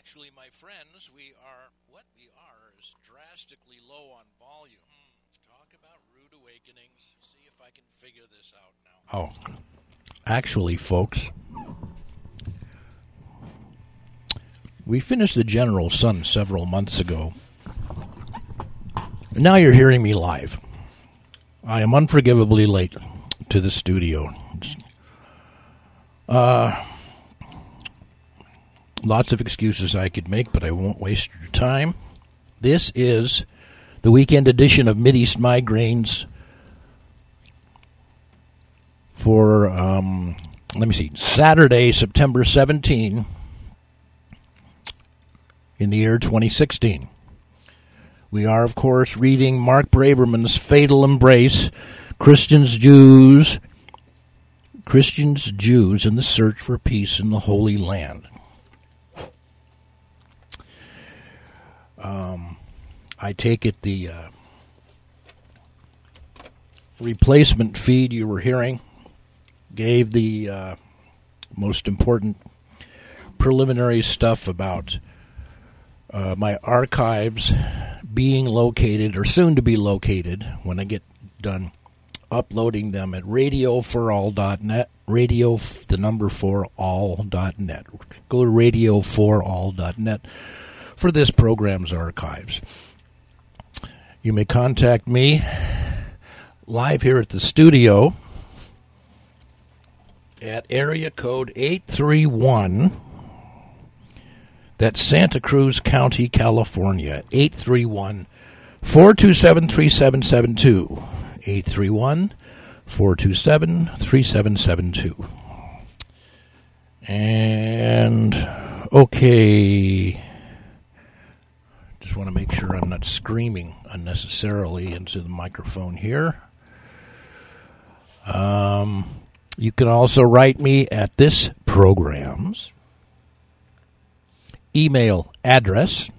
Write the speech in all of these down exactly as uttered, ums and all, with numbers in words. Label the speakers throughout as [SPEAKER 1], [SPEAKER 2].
[SPEAKER 1] Actually, my friends, we are, what we are is drastically low on volume. Hmm. Talk about rude awakenings. See if I can figure this out now. Oh, actually, folks, we finished The General's Son several months ago. Now you're hearing me live. I am unforgivably late to the studio. Uh... Lots of excuses I could make, but I won't waste your time. This is the weekend edition of Mideast Migraines for, um, let me see, Saturday, September seventeenth, in the year twenty sixteen. We are, of course, reading Mark Braverman's Fatal Embrace, Christians, Jews, Christians, Jews in the Search for Peace in the Holy Land. Um, I take it the uh, replacement feed you were hearing gave the uh, most important preliminary stuff about uh, my archives being located, or soon to be located, when I get done uploading them at radio for all dot net, radio, the number for all dot net. Go to radio for all dot net. For this program's archives. You may contact me live here at the studio at area code eight three one. That's Santa Cruz County, California. eight three one, four two seven, three seven seven two. eight three one, four two seven, three seven seven two. And, okay... Just want to make sure I'm not screaming unnecessarily into the microphone here. Um, you can also write me at this program's email address,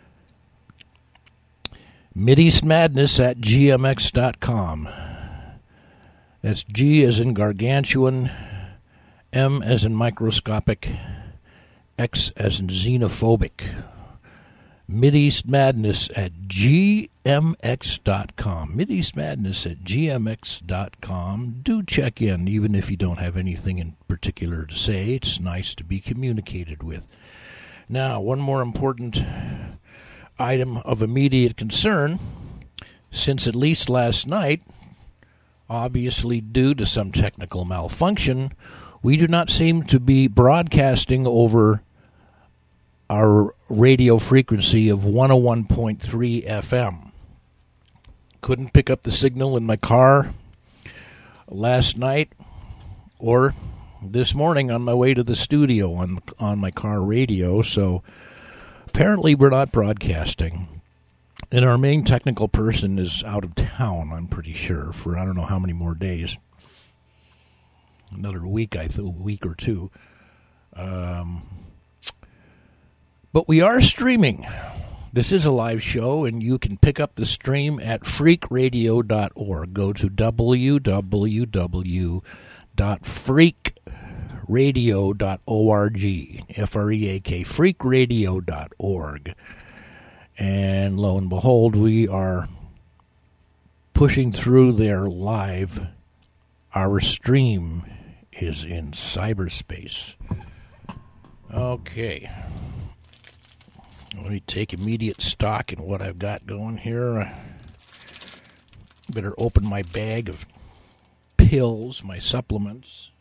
[SPEAKER 1] mideastmadness at gmx dot com. That's G as in gargantuan, M as in microscopic, X as in xenophobic. mideastmadness at gmx dot com. mideastmadness at gmx dot com. Do check in, even if you don't have anything in particular to say. It's nice to be communicated with. Now, one more important item of immediate concern. Since at least last night, obviously due to some technical malfunction, we do not seem to be broadcasting over our radio frequency of one oh one point three F M. Couldn't pick up the signal in my car last night or this morning on my way to the studio on on my car radio, so apparently we're not broadcasting. And our main technical person is out of town, I'm pretty sure, for I don't know how many more days. Another week, I think, a week or two. Um... But we are streaming. This is a live show, and you can pick up the stream at freak radio dot org. Go to w w w dot freak radio dot org, F R E A K, freak radio dot org. And lo and behold, we are pushing through there live. Our stream is in cyberspace. Okay. Let me take immediate stock in what I've got going here. I better open my bag of pills, my supplements,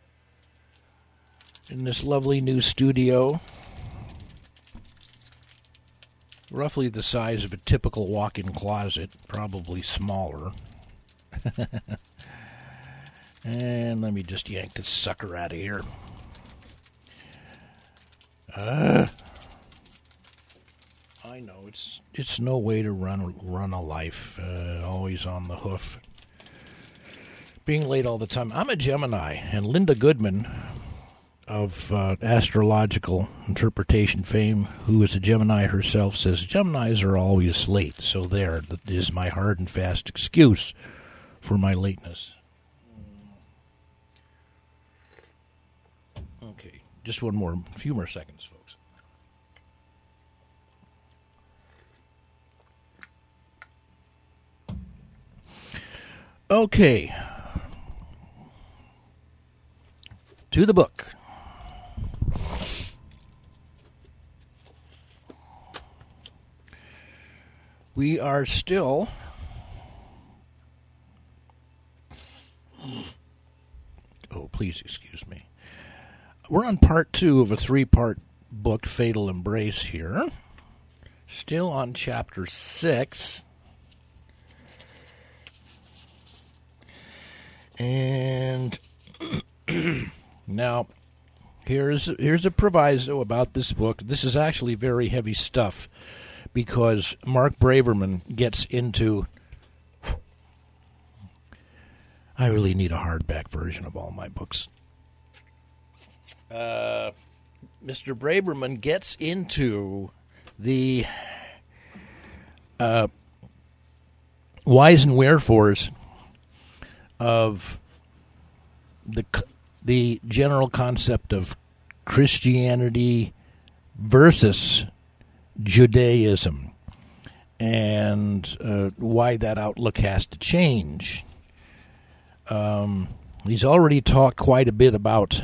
[SPEAKER 1] in this lovely new studio. Roughly the size of a typical walk-in closet, probably smaller. And let me just yank this sucker out of here. Uh... I know it's it's no way to run run a life. Uh, always on the hoof, being late all the time. I'm a Gemini, and Linda Goodman of uh, astrological interpretation fame, who is a Gemini herself, says Geminis are always late. So there, that is my hard and fast excuse for my lateness. Okay, just one more, a few more seconds, folks. Okay. To the book. We are still oh, please excuse me. We're on part two of a three-part book, Fatal Embrace, here. Still on chapter six. And now, here's here's a proviso about this book. This is actually very heavy stuff because Mark Braverman gets into... I really need a hardback version of all my books. Uh, Mister Braverman gets into the uh, whys and wherefores of the the general concept of Christianity versus Judaism, and uh, why that outlook has to change. Um, he's already talked quite a bit about,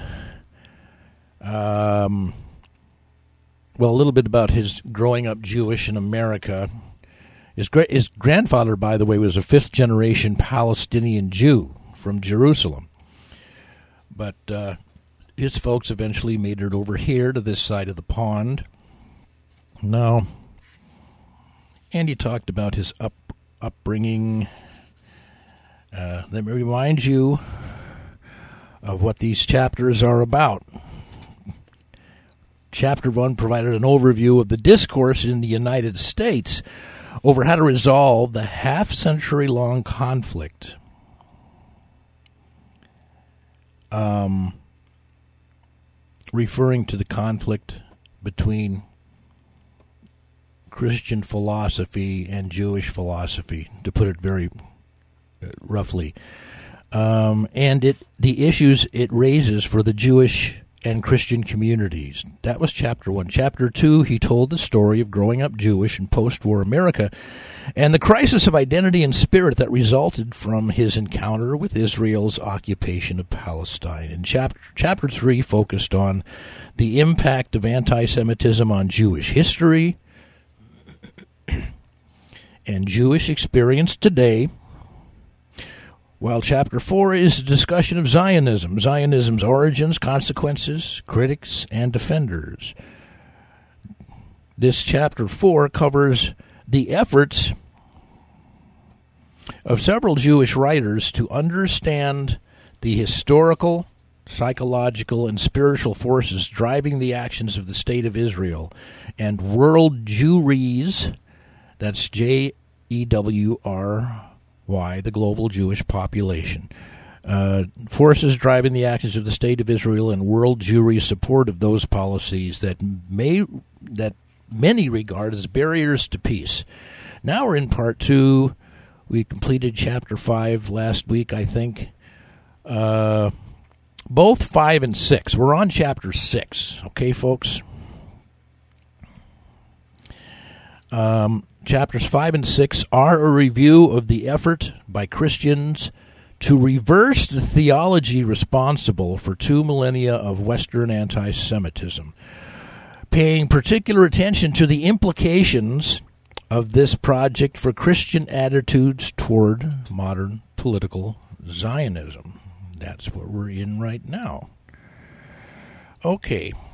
[SPEAKER 1] um, well, a little bit about his growing up Jewish in America. His, gra- his grandfather, by the way, was a fifth-generation Palestinian Jew from Jerusalem. But uh, his folks eventually made it over here to this side of the pond. Now, and he talked about his up upbringing. Uh, let me remind you of what these chapters are about. Chapter one provided an overview of the discourse in the United States over how to resolve the half-century-long conflict um, referring to the conflict between Christian philosophy and Jewish philosophy, to put it very roughly, um, and it the issues it raises for the Jewish and Christian communities. That was chapter one. Chapter two, he told the story of growing up Jewish in post-war America and the crisis of identity and spirit that resulted from his encounter with Israel's occupation of Palestine. And chapter, chapter three focused on the impact of anti-Semitism on Jewish history and Jewish experience today, while chapter four is a discussion of Zionism, Zionism's origins, consequences, critics, and defenders. This chapter four covers the efforts of several Jewish writers to understand the historical, psychological, and spiritual forces driving the actions of the State of Israel and world Jewries, that's J E W R Y, the global Jewish population. Uh, forces driving the actions of the State of Israel and world Jewry support of those policies that may that many regard as barriers to peace. Now we're in part two. We completed chapter five last week, I think. Uh, both five and six. We're on chapter six. Okay, folks? Um... Chapters five and six are a review of the effort by Christians to reverse the theology responsible for two millennia of Western anti-Semitism, paying particular attention to the implications of this project for Christian attitudes toward modern political Zionism. That's what we're in right now. Okay.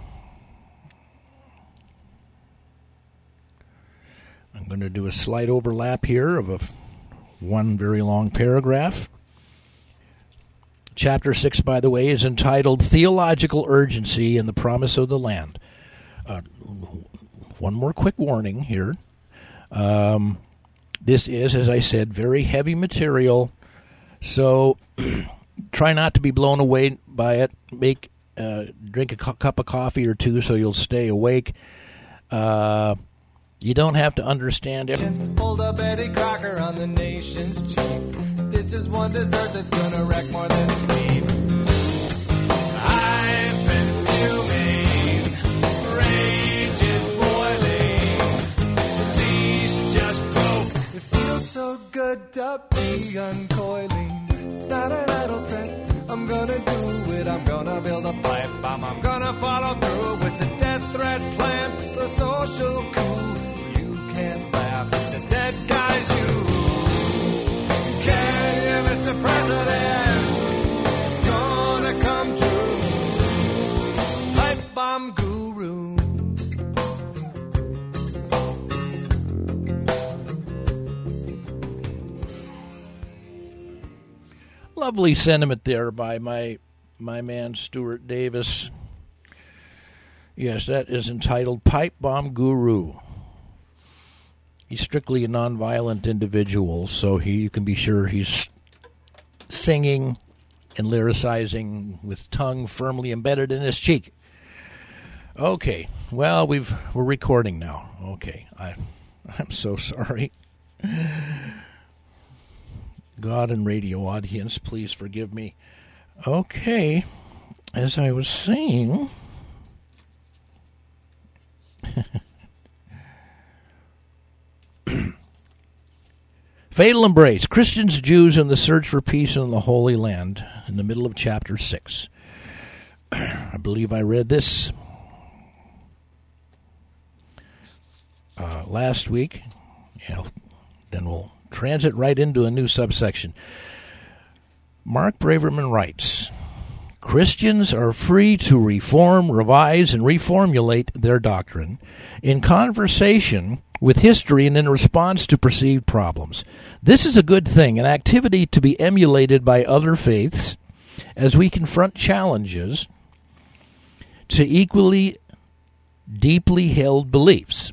[SPEAKER 1] I'm going to do a slight overlap here of a one very long paragraph. Chapter six, by the way, is entitled Theological Urgency and the Promise of the Land. Uh, one more quick warning here. Um, this is, as I said, very heavy material, so try not to be blown away by it. Make uh, drink a cu- cup of coffee or two so you'll stay awake. Uh... You don't have to understand everything.
[SPEAKER 2] Hold up Eddie Crocker on the nation's chief. This is one dessert that's gonna wreck more than Steve. I've been fuming, rage is boiling. The leash just broke. It feels so good to be uncoiling. It's not an idle threat. I'm gonna do it. I'm gonna build a pipe bomb. I'm gonna follow through with the death threat plans. The social coup. You can't laugh at the dead guys. You can, you, Mister President. It's gonna come true. Pipe bomb guru.
[SPEAKER 1] Lovely sentiment there by my my man Stuart Davis. Yes, that is entitled Pipe Bomb Guru. He's strictly a nonviolent individual, so he, you can be sure he's singing and lyricizing with tongue firmly embedded in his cheek. Okay, well, we've we're recording now. Okay, I I'm so sorry. God and radio audience, please forgive me. Okay, as I was saying, Fatal Embrace, Christians, Jews, and the Search for Peace in the Holy Land, in the middle of chapter six. I believe I read this uh, last week. Yeah, then we'll transit right into a new subsection. Mark Braverman writes, Christians are free to reform, revise, and reformulate their doctrine in conversation with history and in response to perceived problems. This is a good thing, an activity to be emulated by other faiths as we confront challenges to equally deeply held beliefs.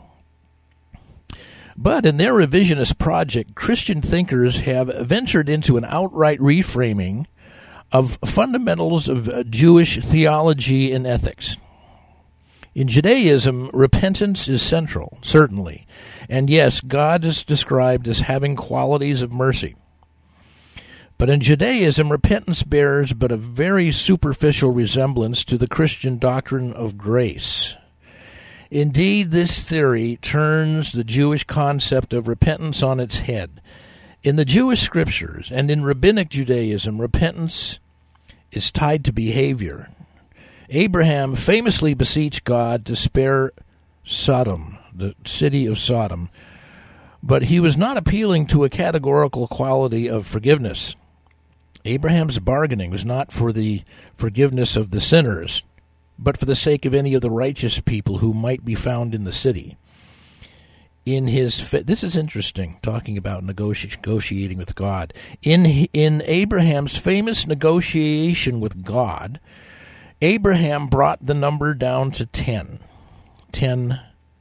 [SPEAKER 1] But in their revisionist project, Christian thinkers have ventured into an outright reframing of fundamentals of Jewish theology and ethics. In Judaism, repentance is central, certainly. And yes, God is described as having qualities of mercy. But in Judaism, repentance bears but a very superficial resemblance to the Christian doctrine of grace. Indeed, this theory turns the Jewish concept of repentance on its head. In the Jewish scriptures and in rabbinic Judaism, repentance is tied to behavior. Abraham famously beseeched God to spare Sodom, the city of Sodom, but he was not appealing to a categorical quality of forgiveness. Abraham's bargaining was not for the forgiveness of the sinners, but for the sake of any of the righteous people who might be found in the city. In his fa- this is interesting, talking about negoti- negotiating with God. In in Abraham's famous negotiation with God, Abraham brought the number down to ten. Ten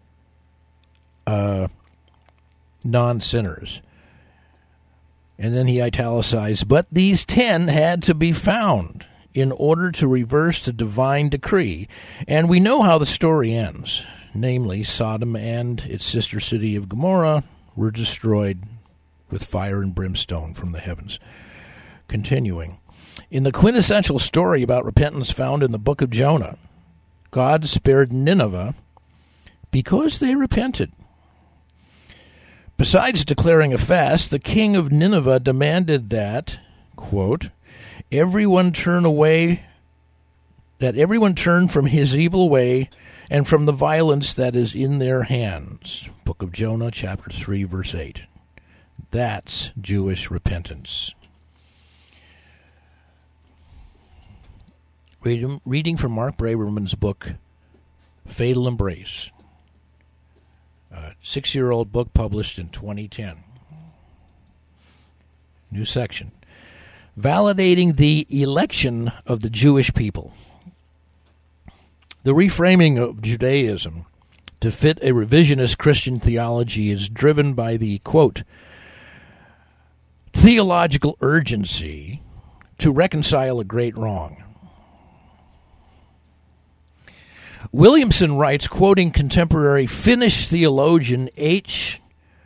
[SPEAKER 1] uh, non-sinners. And then he italicized, but these ten had to be found in order to reverse the divine decree. And we know how the story ends. Namely, Sodom and its sister city of Gomorrah were destroyed with fire and brimstone from the heavens. Continuing, in the quintessential story about repentance found in the book of Jonah, God spared Nineveh because they repented. Besides declaring a fast, the king of Nineveh demanded that, quote, everyone turn away, that everyone turn from his evil way and from the violence that is in their hands. Book of Jonah, chapter three, verse eight. That's Jewish repentance. Reading, reading from Mark Braverman's book, Fatal Embrace, a six-year-old book published in twenty ten. New section. Validating the election of the Jewish people. The reframing of Judaism to fit a revisionist Christian theology is driven by the, quote, theological urgency to reconcile a great wrong. Williamson writes, quoting contemporary Finnish theologian H.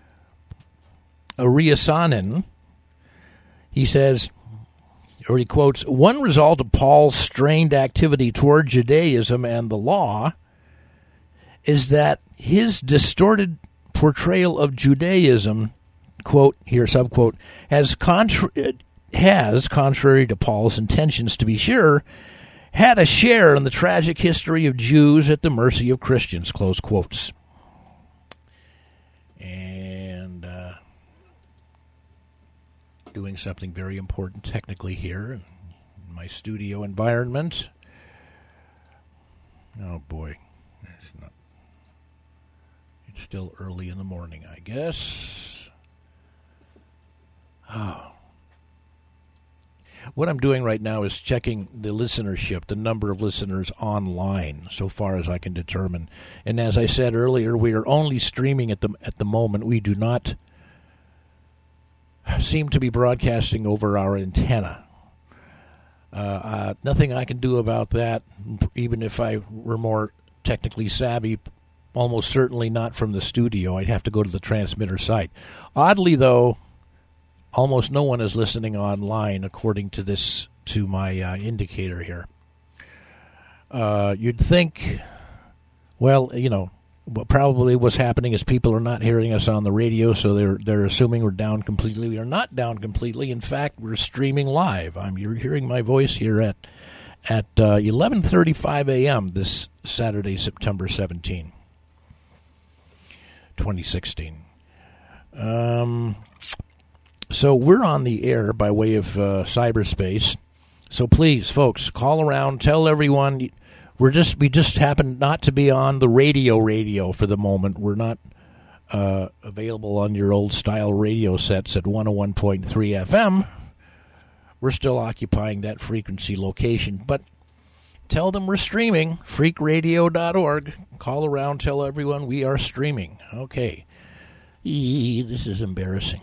[SPEAKER 1] Ariasanen, he says, or he quotes, one result of Paul's strained activity toward Judaism and the law is that his distorted portrayal of Judaism, quote, here, subquote, has contra- has, contrary to Paul's intentions to be sure, had a share in the tragic history of Jews at the mercy of Christians, close quotes. And uh, doing something very important technically here in my studio environment. Oh, boy. It's not. It's still early in the morning, I guess. Oh. What I'm doing right now is checking the listenership, the number of listeners online, so far as I can determine. And as I said earlier, we are only streaming at the at the moment. We do not seem to be broadcasting over our antenna. Uh, uh, nothing I can do about that, even if I were more technically savvy. Almost certainly not from the studio. I'd have to go to the transmitter site. Oddly, though, almost no one is listening online, according to this, to my uh, indicator here. Uh, you'd think, well, you know, what probably what's happening is people are not hearing us on the radio, so they're they're assuming we're down completely. We are not down completely. In fact, we're streaming live. I'm you're hearing my voice here at at uh, eleven thirty-five a.m. this Saturday, September seventeenth, twenty sixteen. Um. So we're on the air by way of uh, cyberspace. So please, folks, call around, tell everyone. We're just we just happen not to be on the radio radio for the moment. We're not uh, available on your old style radio sets at one oh one point three F M. We're still occupying that frequency location, but tell them we're streaming. freak radio dot org. Call around, tell everyone we are streaming. Okay. Eee, this is embarrassing.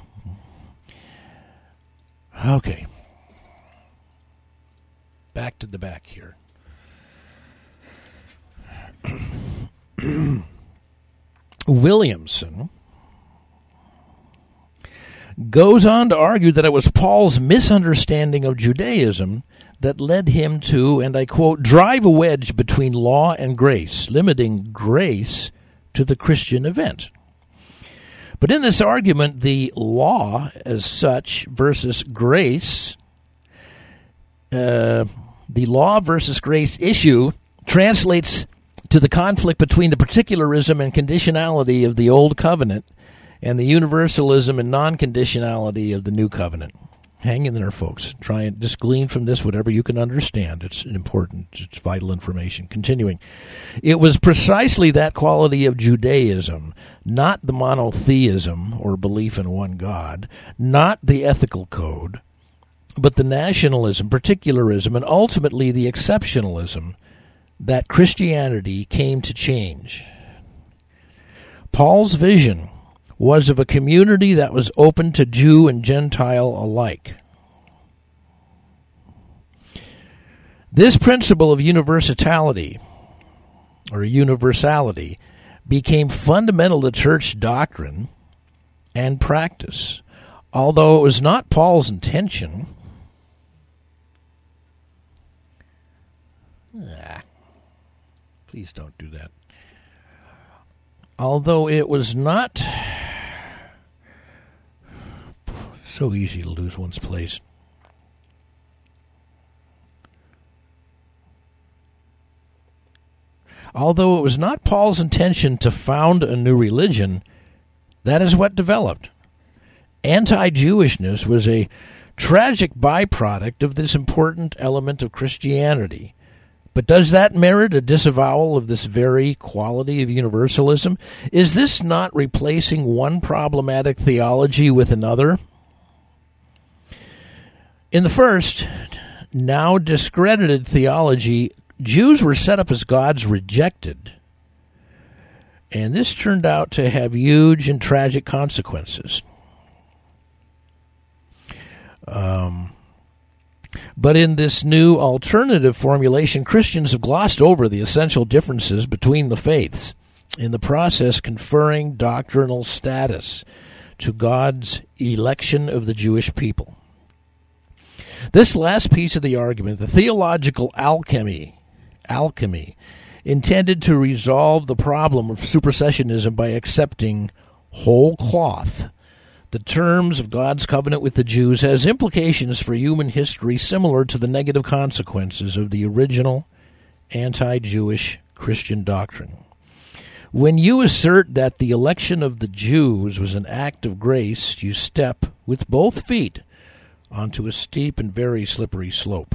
[SPEAKER 1] Okay. Back to the back here. Williamson goes on to argue that it was Paul's misunderstanding of Judaism that led him to, and I quote, drive a wedge between law and grace, limiting grace to the Christian event. But in this argument, the law as such versus grace, uh, the law versus grace issue translates to the conflict between the particularism and conditionality of the Old Covenant and the universalism and non-conditionality of the New Covenant. Hang in there, folks. Try and just glean from this whatever you can understand. It's important. It's vital information. Continuing. It was precisely that quality of Judaism, not the monotheism or belief in one God, not the ethical code, but the nationalism, particularism, and ultimately the exceptionalism that Christianity came to change. Paul's vision was of a community that was open to Jew and Gentile alike. This principle of universality, or universality, became fundamental to church doctrine and practice. Although it was not Paul's intention, ah, please don't do that. Although it was not so easy to lose one's place. Although it was not Paul's intention to found a new religion, that is what developed. Anti-Jewishness was a tragic byproduct of this important element of Christianity. But does that merit a disavowal of this very quality of universalism? Is this not replacing one problematic theology with another? In the first, now discredited theology, Jews were set up as God's rejected. And this turned out to have huge and tragic consequences. Um... But in this new alternative formulation, Christians have glossed over the essential differences between the faiths, in the process conferring doctrinal status to God's election of the Jewish people. This last piece of the argument, the theological alchemy, alchemy, intended to resolve the problem of supersessionism by accepting whole cloth the terms of God's covenant with the Jews has implications for human history similar to the negative consequences of the original anti-Jewish Christian doctrine. When you assert that the election of the Jews was an act of grace, you step with both feet onto a steep and very slippery slope.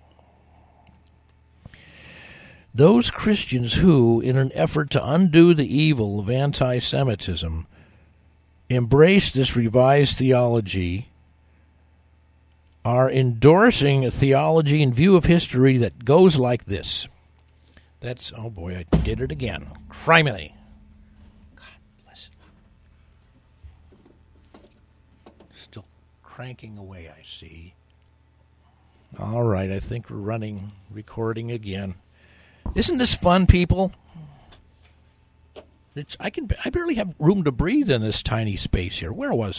[SPEAKER 1] Those Christians who, in an effort to undo the evil of anti-Semitism, embrace this revised theology are endorsing a theology in view of history that goes like this. That's, oh boy, I did it again. Criminy. God bless it. Still cranking away, I see. All right, I think we're running, recording again. Isn't this fun, people? It's, I can. I barely have room to breathe in this tiny space here. Where was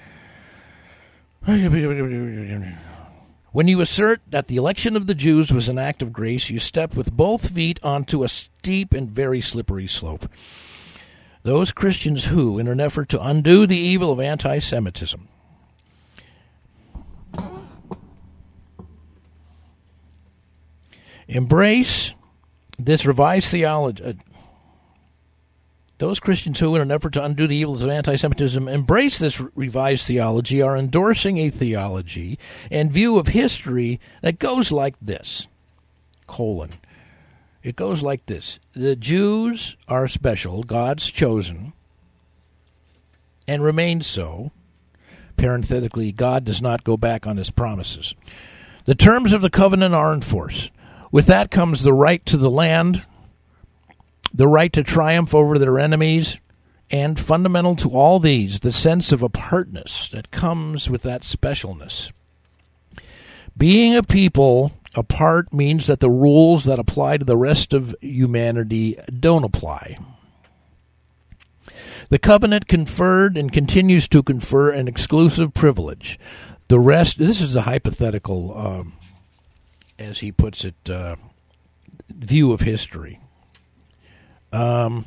[SPEAKER 1] I? When you assert that the election of the Jews was an act of grace, you step with both feet onto a steep and very slippery slope. Those Christians who, in an effort to undo the evil of anti-Semitism, embrace this revised theology, uh, those Christians who, in an effort to undo the evils of anti-Semitism, embrace this revised theology are endorsing a theology and view of history that goes like this, colon. It goes like this. The Jews are special, God's chosen, and remain so. Parenthetically, God does not go back on his promises. The terms of the covenant are in force. With that comes the right to the land, the right to triumph over their enemies, and fundamental to all these, the sense of apartness that comes with that specialness. Being a people apart means that the rules that apply to the rest of humanity don't apply. The covenant conferred and continues to confer an exclusive privilege. The rest, this is a hypothetical, um, as he puts it, uh, view of history. Um,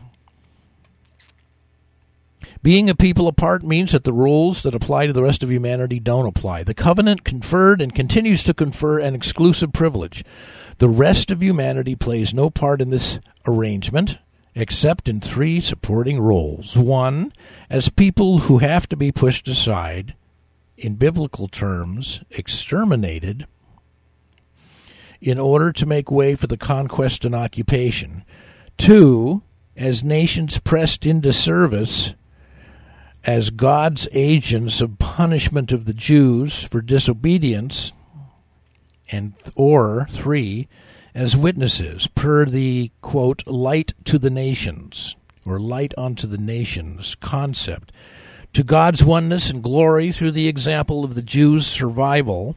[SPEAKER 1] being a people apart means that the rules that apply to the rest of humanity don't apply. The covenant conferred and continues to confer an exclusive privilege. The rest of humanity plays no part in this arrangement except in three supporting roles. One, as people who have to be pushed aside, in biblical terms, exterminated, in order to make way for the conquest and occupation. Two, as nations pressed into service as God's agents of punishment of the Jews for disobedience, and or three, as witnesses per the, quote, light to the nations, or light unto the nations concept, to God's oneness and glory through the example of the Jews' survival,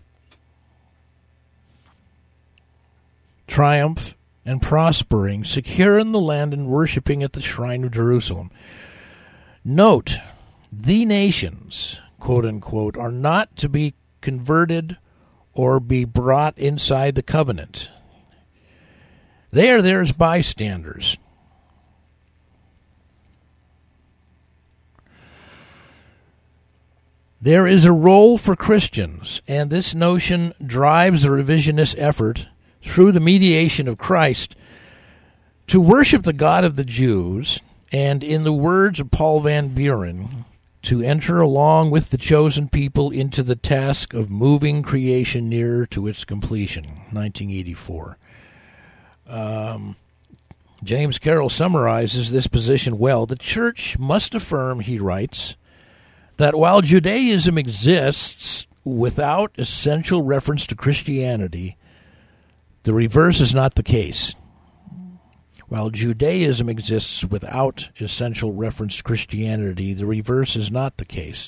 [SPEAKER 1] triumph, and prospering, secure in the land and worshiping at the shrine of Jerusalem. Note, the nations, quote unquote, are not to be converted or be brought inside the covenant. They are there as bystanders. There is a role for Christians, and this notion drives the revisionist effort through the mediation of Christ to worship the God of the Jews, and in the words of Paul Van Buren, to enter along with the chosen people into the task of moving creation nearer to its completion, nineteen eighty-four. Um, James Carroll summarizes this position well. The church must affirm, he writes, that while Judaism exists without essential reference to Christianity, the reverse is not the case. While Judaism exists without essential reference to Christianity, the reverse is not the case.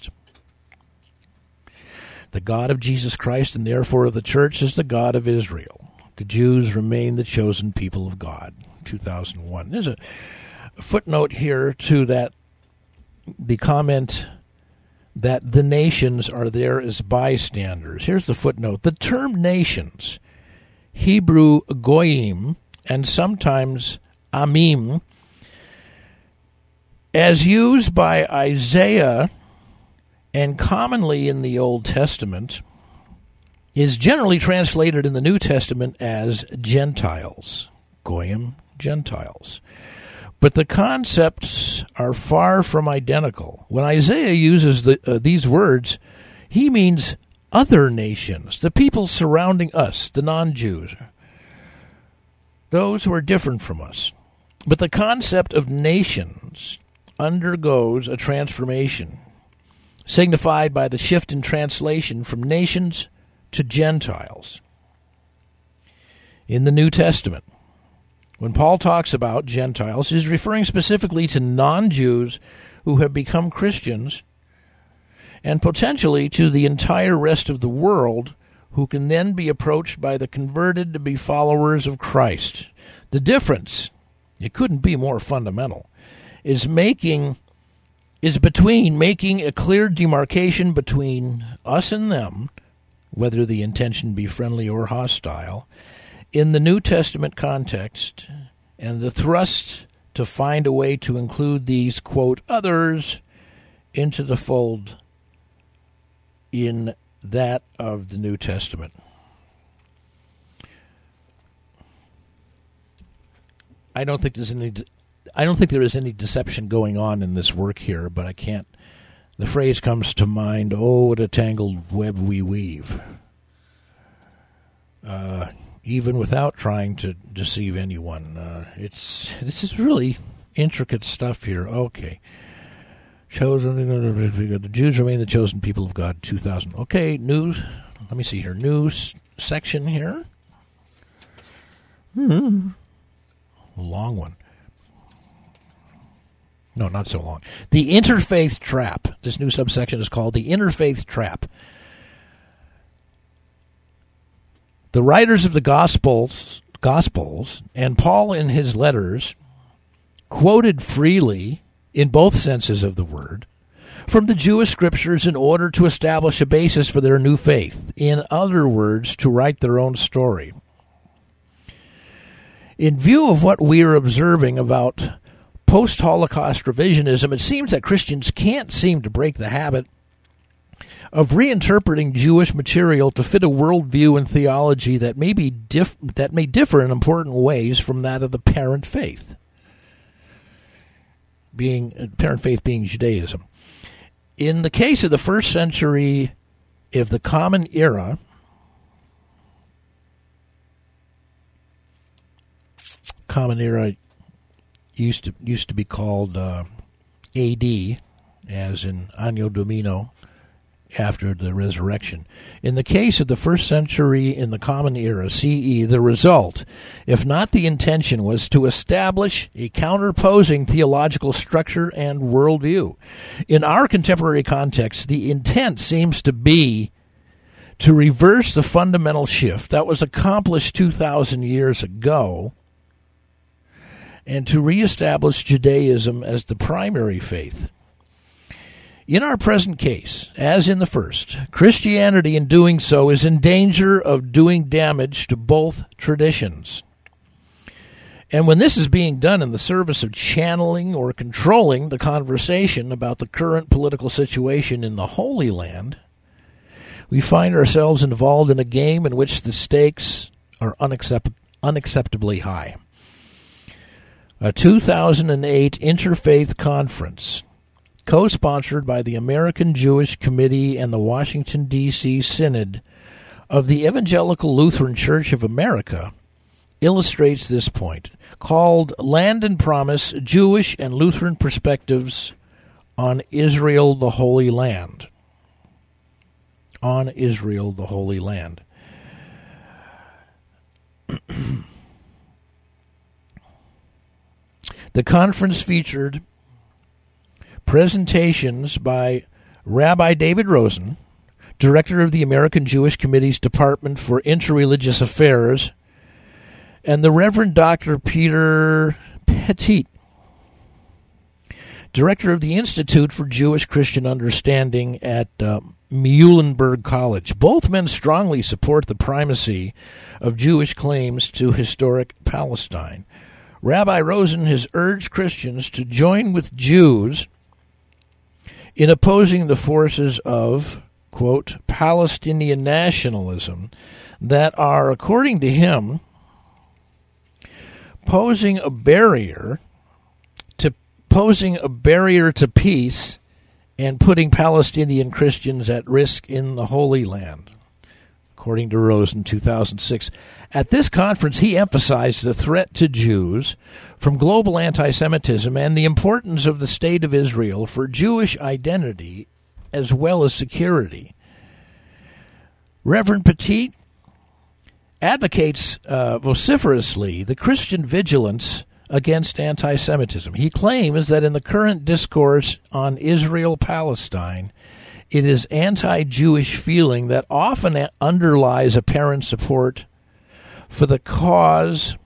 [SPEAKER 1] The God of Jesus Christ, and therefore of the church, is the God of Israel. The Jews remain the chosen people of God. two thousand one. There's a footnote here to that, the comment that the nations are there as bystanders. Here's the footnote. The term nations, Hebrew goyim, and sometimes amim, as used by Isaiah and commonly in the Old Testament is generally translated in the New Testament as Gentiles, Goyim, Gentiles. But the concepts are far from identical. When Isaiah uses the, uh, these words, he means other nations, the people surrounding us, the non-Jews, those who are different from us. But the concept of nations undergoes a transformation, signified by the shift in translation from nations to Gentiles. In the New Testament, when Paul talks about Gentiles, he's referring specifically to non-Jews who have become Christians, and potentially to the entire rest of the world who can then be approached by the converted to be followers of Christ. The difference, it couldn't be more fundamental, is making is between making a clear demarcation between us and them, whether the intention be friendly or hostile, in the New Testament context, and the thrust to find a way to include these, quote, others into the fold in that of the New Testament. I don't think there's any I don't think there is any deception going on in this work here, but I can't the phrase comes to mind, oh, what a tangled web we weave. Uh even without trying to deceive anyone. Uh, it's this is really intricate stuff here. Okay. Chosen, the Jews remain the chosen people of God, two thousand. Okay, news. Let me see here. News section here. Hmm. Long one. No, not so long. The interfaith trap. This new subsection is called the interfaith trap. The writers of the Gospels, Gospels, and Paul in his letters quoted freely, in both senses of the word, from the Jewish scriptures in order to establish a basis for their new faith. In other words, to write their own story. In view of what we are observing about post-Holocaust revisionism, it seems that Christians can't seem to break the habit of reinterpreting Jewish material to fit a worldview and theology that may be dif- that may differ in important ways from that of the parent faith, being uh, parent faith being Judaism. In the case of the first century of the Common Era, Common Era used to used to be called uh, A D, as in Anno Domini, after the resurrection. In the case of the first century in the Common Era, C E, the result, if not the intention, was to establish a counterposing theological structure and worldview. In our contemporary context, the intent seems to be to reverse the fundamental shift that was accomplished two thousand years ago and to reestablish Judaism as the primary faith. In our present case, as in the first, Christianity in doing so is in danger of doing damage to both traditions. And when this is being done in the service of channeling or controlling the conversation about the current political situation in the Holy Land, we find ourselves involved in a game in which the stakes are unaccept- unacceptably high. A two thousand eight Interfaith Conference, co-sponsored by the American Jewish Committee and the Washington, D C Synod of the Evangelical Lutheran Church of America, illustrates this point, called Land and Promise, Jewish and Lutheran Perspectives on Israel, the Holy Land. On Israel, the Holy Land. The conference featured presentations by Rabbi David Rosen, director of the American Jewish Committee's Department for Interreligious Affairs, and the Reverend Doctor Peter Petit, director of the Institute for Jewish Christian Understanding at uh, Muhlenberg College. Both men strongly support the primacy of Jewish claims to historic Palestine. Rabbi Rosen has urged Christians to join with Jews in opposing the forces of, quote, Palestinian nationalism that are, according to him, posing a barrier to posing a barrier to peace and putting Palestinian Christians at risk in the Holy Land, according to Rose in two thousand six. At this conference, he emphasized the threat to Jews from global anti-Semitism and the importance of the State of Israel for Jewish identity as well as security. Reverend Petit advocates uh, vociferously the Christian vigilance against anti-Semitism. He claims that in the current discourse on Israel-Palestine, it is anti-Jewish feeling that often underlies apparent support for the cause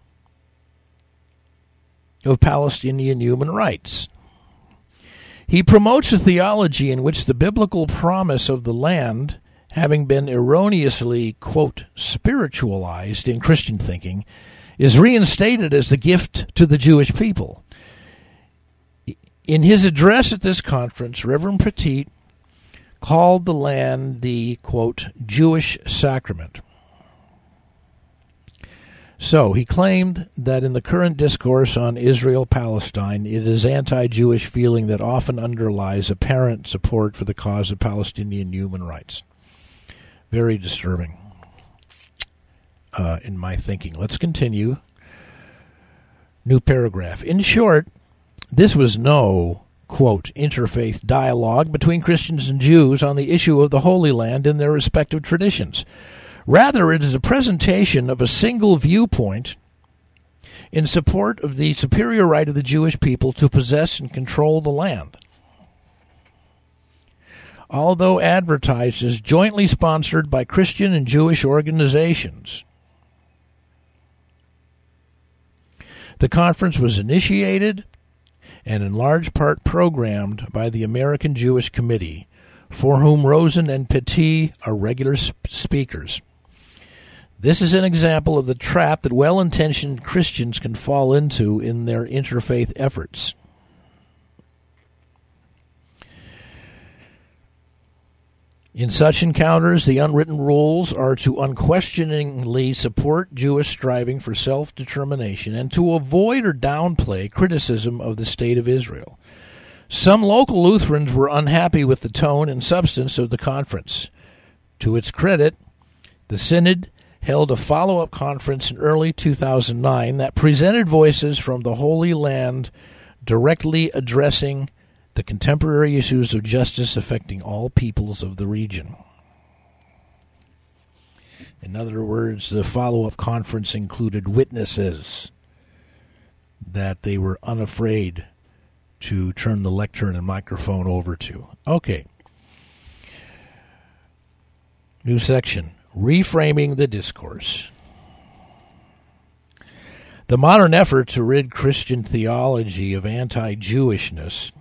[SPEAKER 1] of Palestinian human rights. He promotes a theology in which the biblical promise of the land, having been erroneously, quote, spiritualized in Christian thinking, is reinstated as the gift to the Jewish people. In his address at this conference, Reverend Petit called the land the, quote, Jewish sacrament. So he claimed that in the current discourse on Israel-Palestine, it is anti-Jewish feeling that often underlies apparent support for the cause of Palestinian human rights. Very disturbing uh, in my thinking. Let's continue. New paragraph. In short, this was no, quote, interfaith dialogue between Christians and Jews on the issue of the Holy Land and their respective traditions. Rather, it is a presentation of a single viewpoint in support of the superior right of the Jewish people to possess and control the land. Although advertised as jointly sponsored by Christian and Jewish organizations, the conference was initiated and in large part programmed by the American Jewish Committee, for whom Rosen and Petit are regular sp- speakers. This is an example of the trap that well-intentioned Christians can fall into in their interfaith efforts. In such encounters, the unwritten rules are to unquestioningly support Jewish striving for self-determination and to avoid or downplay criticism of the State of Israel. Some local Lutherans were unhappy with the tone and substance of the conference. To its credit, the Synod held a follow-up conference in early two thousand nine that presented voices from the Holy Land directly addressing the contemporary issues of justice affecting all peoples of the region. In other words, the follow-up conference included witnesses that they were unafraid to turn the lectern and microphone over to. Okay. New section. Reframing the discourse. The modern effort to rid Christian theology of anti-Jewishness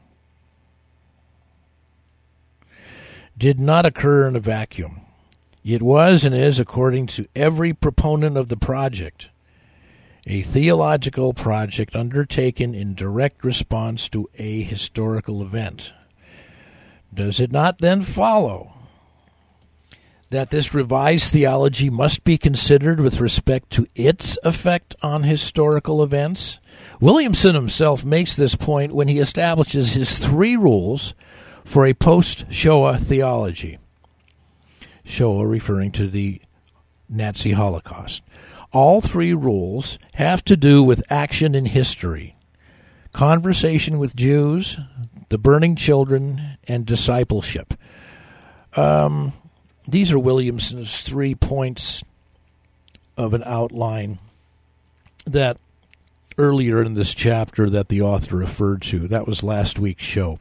[SPEAKER 1] did not occur in a vacuum. It was and is, according to every proponent of the project, a theological project undertaken in direct response to a historical event. Does it not then follow that this revised theology must be considered with respect to its effect on historical events? Williamson himself makes this point when he establishes his three rules for a post-Shoah theology. Shoah referring to the Nazi Holocaust. All three rules have to do with action in history, conversation with Jews, the burning children, and discipleship. Um, these are Williamson's three points of an outline that earlier in this chapter that the author referred to. That was last week's show.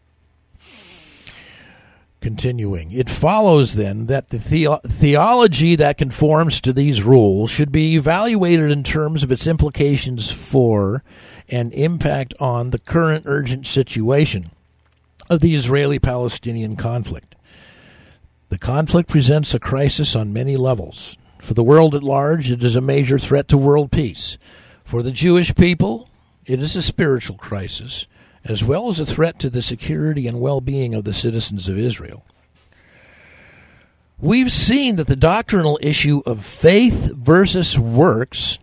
[SPEAKER 1] Continuing, it follows then that the, the theology that conforms to these rules should be evaluated in terms of its implications for and impact on the current urgent situation of the Israeli-Palestinian conflict. The conflict presents a crisis on many levels. For the world at large, it is a major threat to world peace. For the Jewish people, it is a spiritual crisis, as well as a threat to the security and well-being of the citizens of Israel. We've seen that the doctrinal issue of faith versus works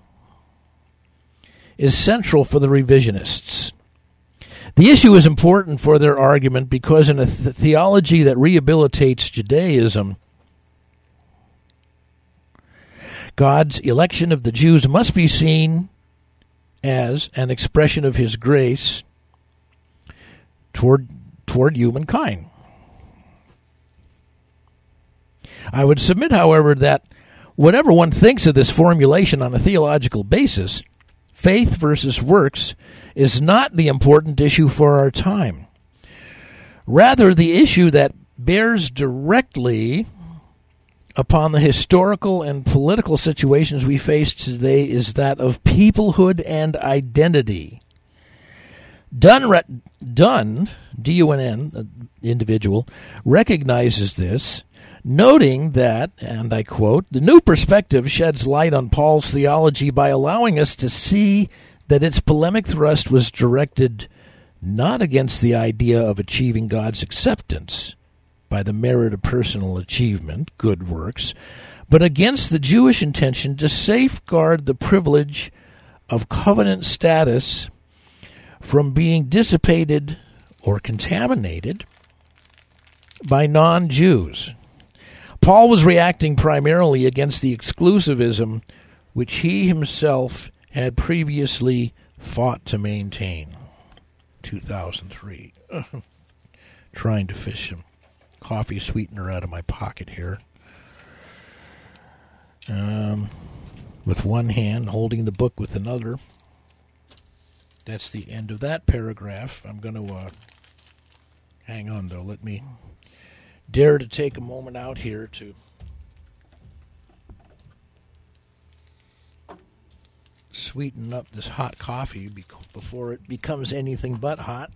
[SPEAKER 1] is central for the revisionists. The issue is important for their argument because in a th- theology that rehabilitates Judaism, God's election of the Jews must be seen as an expression of his grace toward toward humankind. I would submit, however, that whatever one thinks of this formulation on a theological basis, faith versus works is not the important issue for our time. Rather, the issue that bears directly upon the historical and political situations we face today is that of peoplehood and identity. Dunn, Dunn D U N N, individual, recognizes this, noting that, and I quote, "The new perspective sheds light on Paul's theology by allowing us to see that its polemic thrust was directed not against the idea of achieving God's acceptance by the merit of personal achievement, good works, but against the Jewish intention to safeguard the privilege of covenant status from being dissipated or contaminated by non-Jews." Paul was reacting primarily against the exclusivism which he himself had previously fought to maintain. two thousand three. Trying to fish some coffee sweetener out of my pocket here. Um, with one hand, holding the book with another. That's the end of that paragraph. I'm going to uh, hang on, though. Let me dare to take a moment out here to sweeten up this hot coffee before it becomes anything but hot.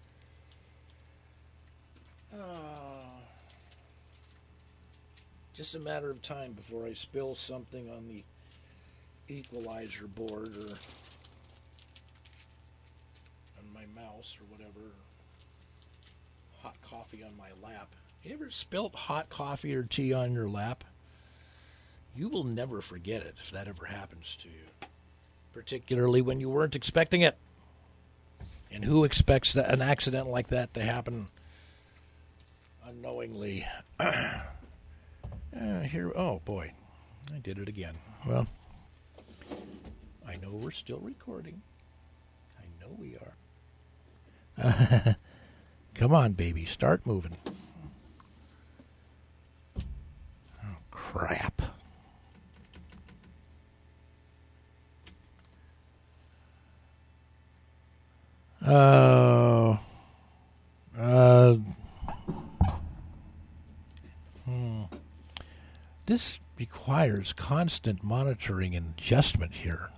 [SPEAKER 1] Uh, just a matter of time before I spill something on the equalizer board or on my mouse or whatever. Hot coffee on my lap. You ever spilt hot coffee or tea on your lap? You will never forget it if that ever happens to you, particularly when you weren't expecting it. And who expects that, an accident like that to happen unknowingly? uh, here, oh boy, I did it again. Well, I know we're still recording. I know we are. Uh, come on, baby, start moving. Oh, crap. Uh, uh, hmm. This requires constant monitoring and adjustment here.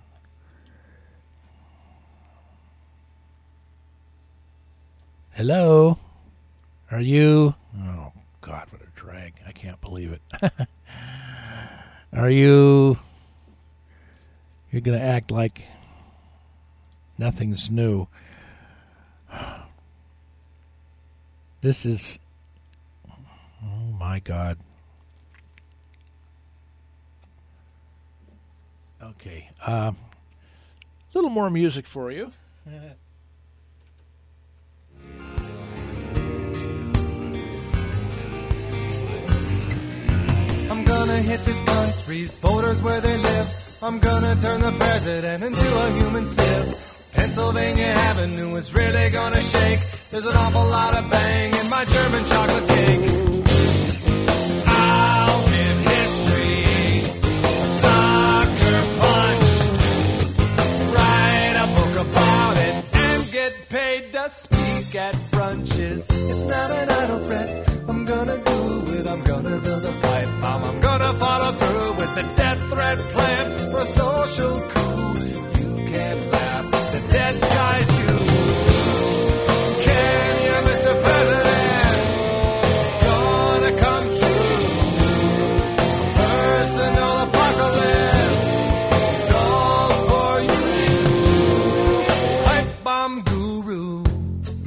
[SPEAKER 1] Hello? Are you? Oh, God, what a drag. I can't believe it. Are you? You're going to act like nothing's new. This is, oh my God. Okay, a uh, little more music for you.
[SPEAKER 2] I'm gonna hit this country's voters where they live. I'm gonna turn the president into a human sieve. Pennsylvania Avenue is really gonna shake. There's an awful lot of bang in my German chocolate cake. I'll win history, a soccer punch, write a book about it, and get paid to speak at brunches. It's not an idle threat. I'm gonna do it. I'm gonna build a pipe bomb. I'm gonna follow through with the death threat plans for a social coup. You can't laugh. The dead guy's you. Can you, Mister President? It's gonna come true. Personal apocalypse. It's all for you. Pipe bomb guru.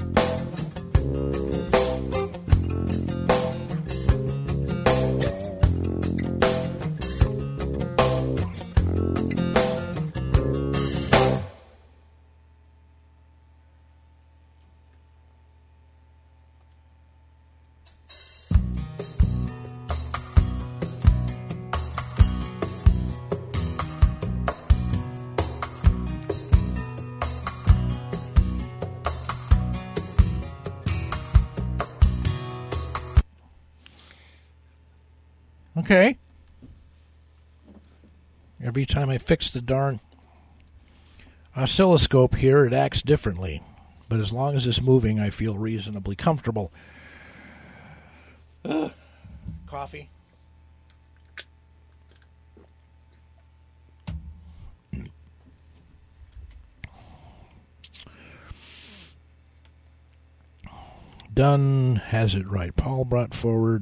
[SPEAKER 1] Okay. Every time I fix the darn oscilloscope here, it acts differently. But as long as it's moving, I feel reasonably comfortable. Ugh. Coffee. Dunn has it right. Paul brought forward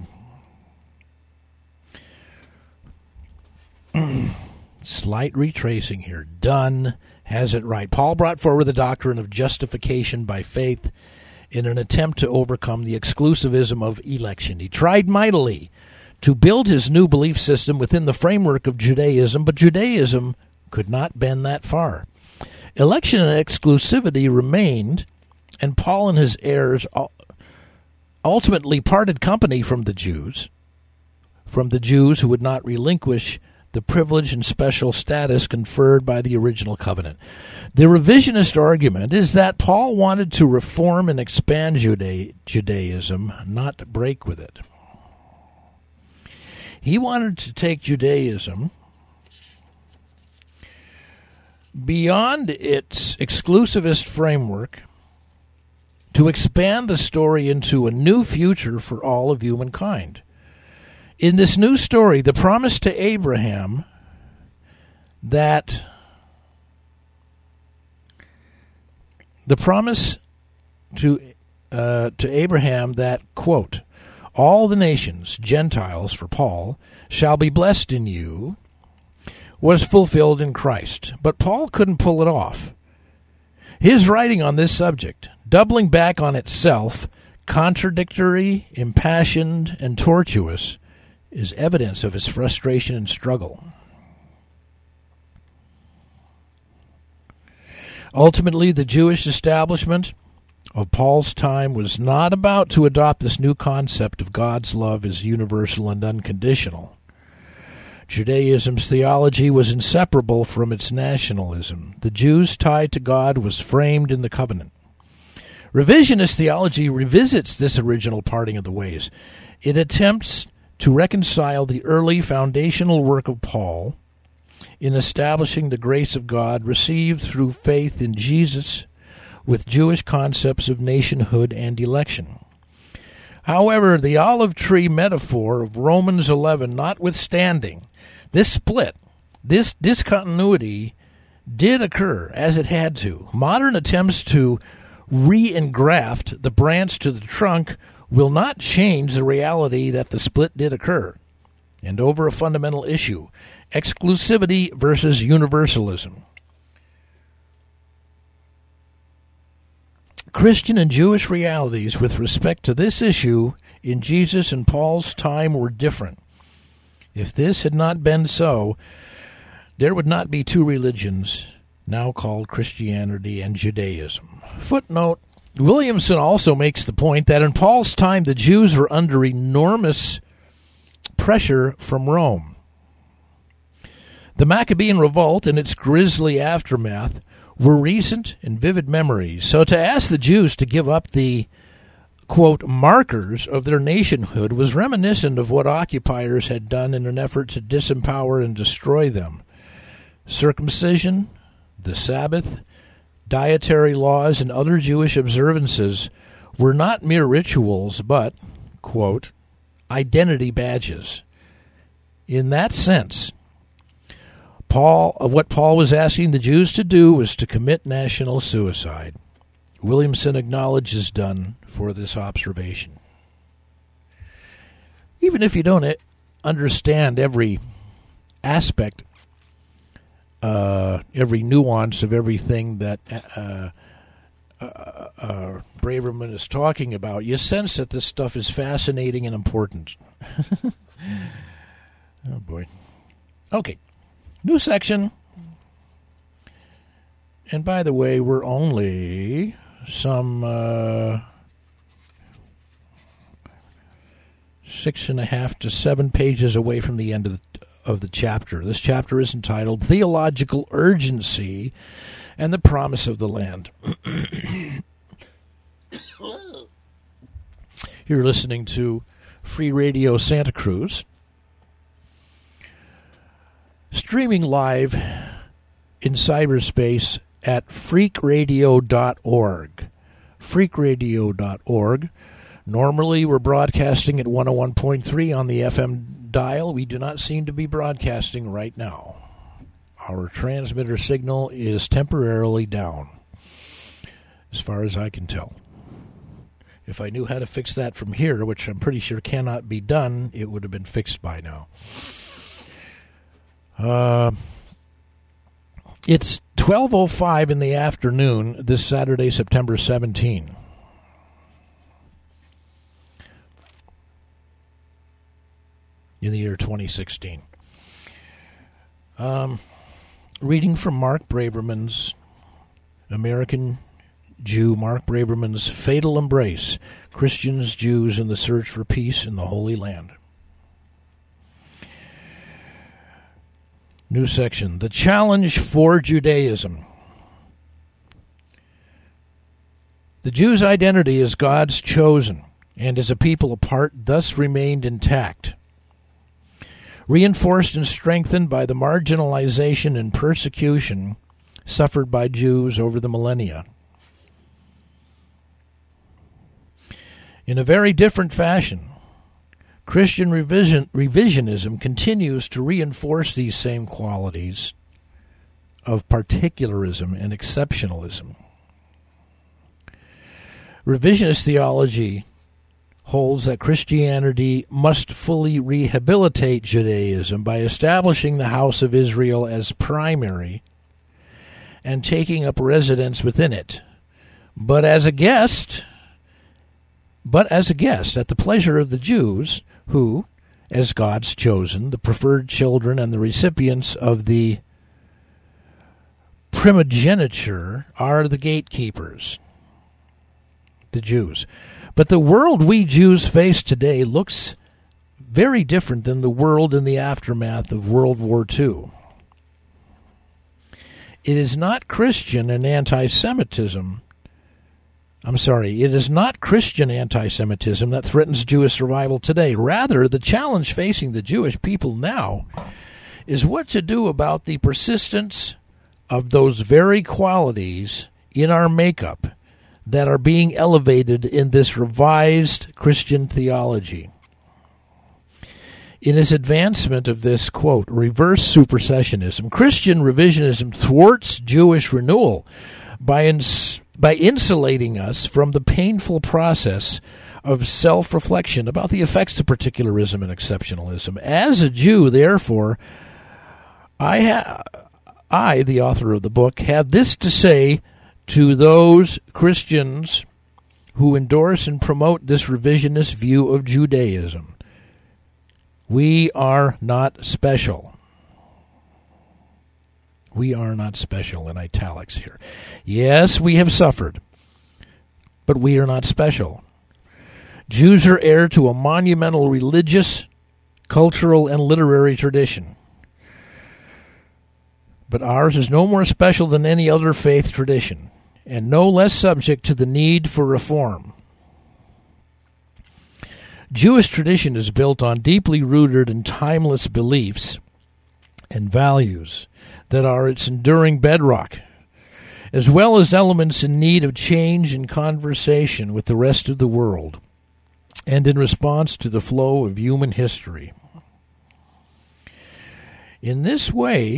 [SPEAKER 1] slight retracing here. Dunn has it right. Paul brought forward the doctrine of justification by faith in an attempt to overcome the exclusivism of election. He tried mightily to build his new belief system within the framework of Judaism, but Judaism could not bend that far. Election and exclusivity remained, and Paul and his heirs ultimately parted company from the Jews, from the Jews who would not relinquish the privilege and special status conferred by the original covenant. The revisionist argument is that Paul wanted to reform and expand Juda- Judaism, not break with it. He wanted to take Judaism beyond its exclusivist framework to expand the story into a new future for all of humankind. In this new story, the promise to Abraham that the promise to uh, to Abraham that, quote, all the nations, Gentiles for Paul, shall be blessed in you, was fulfilled in Christ. But Paul couldn't pull it off. His writing on this subject, doubling back on itself, contradictory, impassioned, and tortuous, is evidence of his frustration and struggle. Ultimately, the Jewish establishment of Paul's time was not about to adopt this new concept of God's love as universal and unconditional. Judaism's theology was inseparable from its nationalism. The Jews' tie to God was framed in the covenant. Revisionist theology revisits this original parting of the ways. It attempts to reconcile the early foundational work of Paul in establishing the grace of God received through faith in Jesus with Jewish concepts of nationhood and election. However, the olive tree metaphor of Romans eleven notwithstanding, this split, this discontinuity did occur, as it had to. Modern attempts to re-engraft the branch to the trunk will not change the reality that the split did occur, and over a fundamental issue, exclusivity versus universalism. Christian and Jewish realities with respect to this issue in Jesus and Paul's time were different. If this had not been so, there would not be two religions, now called Christianity and Judaism. Footnote, Williamson also makes the point that in Paul's time the Jews were under enormous pressure from Rome. The Maccabean revolt and its grisly aftermath were recent and vivid memories. So to ask the Jews to give up the, quote, markers of their nationhood was reminiscent of what occupiers had done in an effort to disempower and destroy them. Circumcision, the Sabbath, dietary laws, and other Jewish observances were not mere rituals, but, quote, identity badges. In that sense, Paul, what Paul was asking the Jews to do was to commit national suicide. Williamson acknowledges Dunn for this observation. Even if you don't understand every aspect, uh, every nuance of everything that uh, uh, uh, Braverman is talking about, you sense that this stuff is fascinating and important. Oh, boy. Okay. New section. And by the way, we're only some uh, six and a half to seven pages away from the end of the, of the chapter. This chapter is entitled Theological Urgency and the Promise of the Land. You're listening to Free Radio Santa Cruz. streaming live in cyberspace at freak radio dot org. freak radio dot org. Normally, we're broadcasting at one oh one point three on the F M dial. We do not seem to be broadcasting right now. Our transmitter signal is temporarily down, as far as I can tell. If I knew how to fix that from here, which I'm pretty sure cannot be done, it would have been fixed by now. Uh, it's twelve oh five in the afternoon this Saturday, September seventeenth. In the year twenty sixteen. Um, reading from Mark Braverman's American Jew, Mark Braverman's Fatal Embrace, Christians, Jews, and the Search for Peace in the Holy Land. New section, The Challenge for Judaism. The Jew's identity as God's chosen and as a people apart thus remained intact, reinforced and strengthened by the marginalization and persecution suffered by Jews over the millennia. In a very different fashion, Christian revision, revisionism continues to reinforce these same qualities of particularism and exceptionalism. Revisionist theology holds that Christianity must fully rehabilitate Judaism by establishing the house of Israel as primary and taking up residence within it, but as a guest, but as a guest at the pleasure of the Jews, who, as God's chosen, the preferred children and the recipients of the primogeniture, are the gatekeepers, the Jews. But the world we Jews face today looks very different than the world in the aftermath of World War Two. It is not Christian and anti-Semitism. I'm sorry, it is not Christian anti-Semitism that threatens Jewish survival today. Rather, the challenge facing the Jewish people now is what to do about the persistence of those very qualities in our makeup that are being elevated in this revised Christian theology. In his advancement of this, quote, reverse supersessionism, Christian revisionism thwarts Jewish renewal by, ins- by insulating us from the painful process of self-reflection about the effects of particularism and exceptionalism. As a Jew, therefore, I, ha- I, the author of the book, have this to say to those Christians who endorse and promote this revisionist view of Judaism. We are not special. We are not special, in italics here. Yes, we have suffered, but we are not special. Jews are heir to a monumental religious, cultural, and literary tradition. But ours is no more special than any other faith tradition, and no less subject to the need for reform. Jewish tradition is built on deeply rooted and timeless beliefs and values that are its enduring bedrock, as well as elements in need of change and conversation with the rest of the world, and in response to the flow of human history. In this way,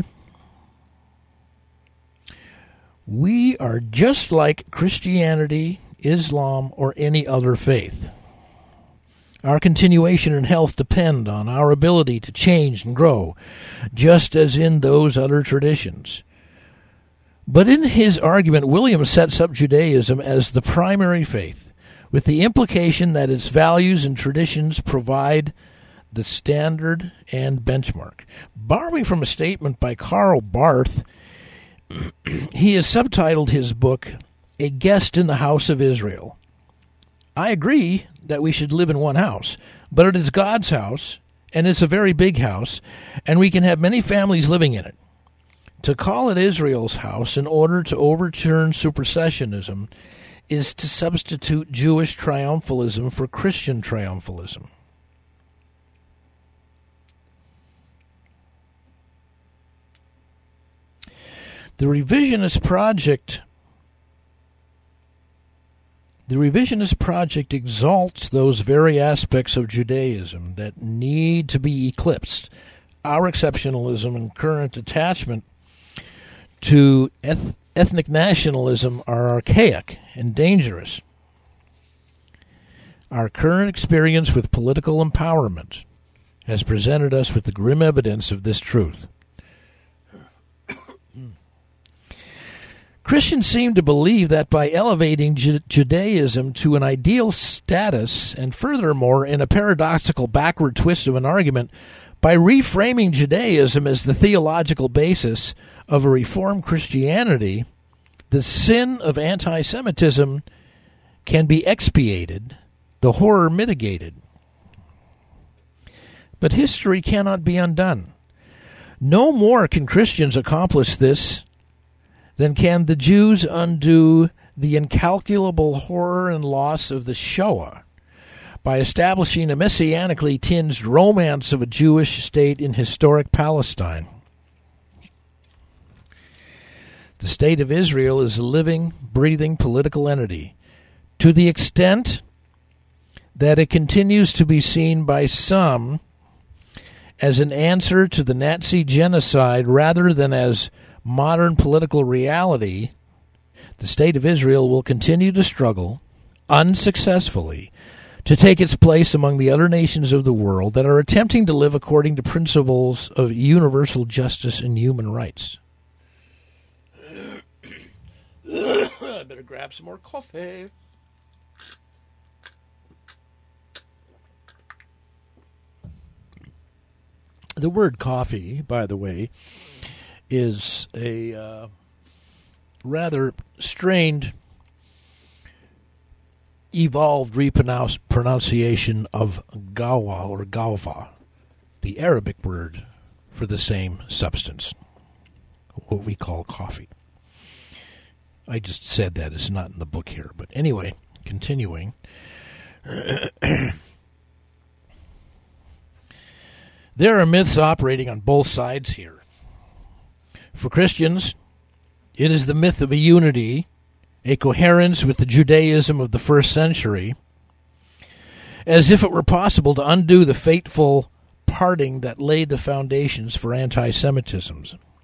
[SPEAKER 1] we are just like Christianity, Islam, or any other faith. Our continuation and health depend on our ability to change and grow, just as in those other traditions. But in his argument, William sets up Judaism as the primary faith, with the implication that its values and traditions provide the standard and benchmark. Borrowing from a statement by Karl Barth, he has subtitled his book, A Guest in the House of Israel. I agree that we should live in one house, but it is God's house, and it's a very big house, and we can have many families living in it. To call it Israel's house in order to overturn supersessionism is to substitute Jewish triumphalism for Christian triumphalism. The revisionist project The revisionist project exalts those very aspects of Judaism that need to be eclipsed. Our exceptionalism and current attachment to eth- ethnic nationalism are archaic and dangerous. Our current experience with political empowerment has presented us with the grim evidence of this truth. Christians seem to believe that by elevating Ju- Judaism to an ideal status, and furthermore, in a paradoxical backward twist of an argument, by reframing Judaism as the theological basis of a reformed Christianity, the sin of anti-Semitism can be expiated, the horror mitigated. But history cannot be undone. No more can Christians accomplish this than can the Jews undo the incalculable horror and loss of the Shoah by establishing a messianically tinged romance of a Jewish state in historic Palestine. The State of Israel is a living, breathing political entity, to the extent that it continues to be seen by some as an answer to the Nazi genocide rather than as modern political reality. The State of Israel will continue to struggle, unsuccessfully, to take its place among the other nations of the world that are attempting to live according to principles of universal justice and human rights. I better grab some more coffee. The word coffee, by the way, is a uh, rather strained, evolved repronunciation of gawa or galva, the Arabic word for the same substance, what we call coffee. I just said that. It's not in the book here. But anyway, continuing. There are myths operating on both sides here. For Christians, it is the myth of a unity, a coherence with the Judaism of the first century, as if it were possible to undo the fateful parting that laid the foundations for anti-Semitism.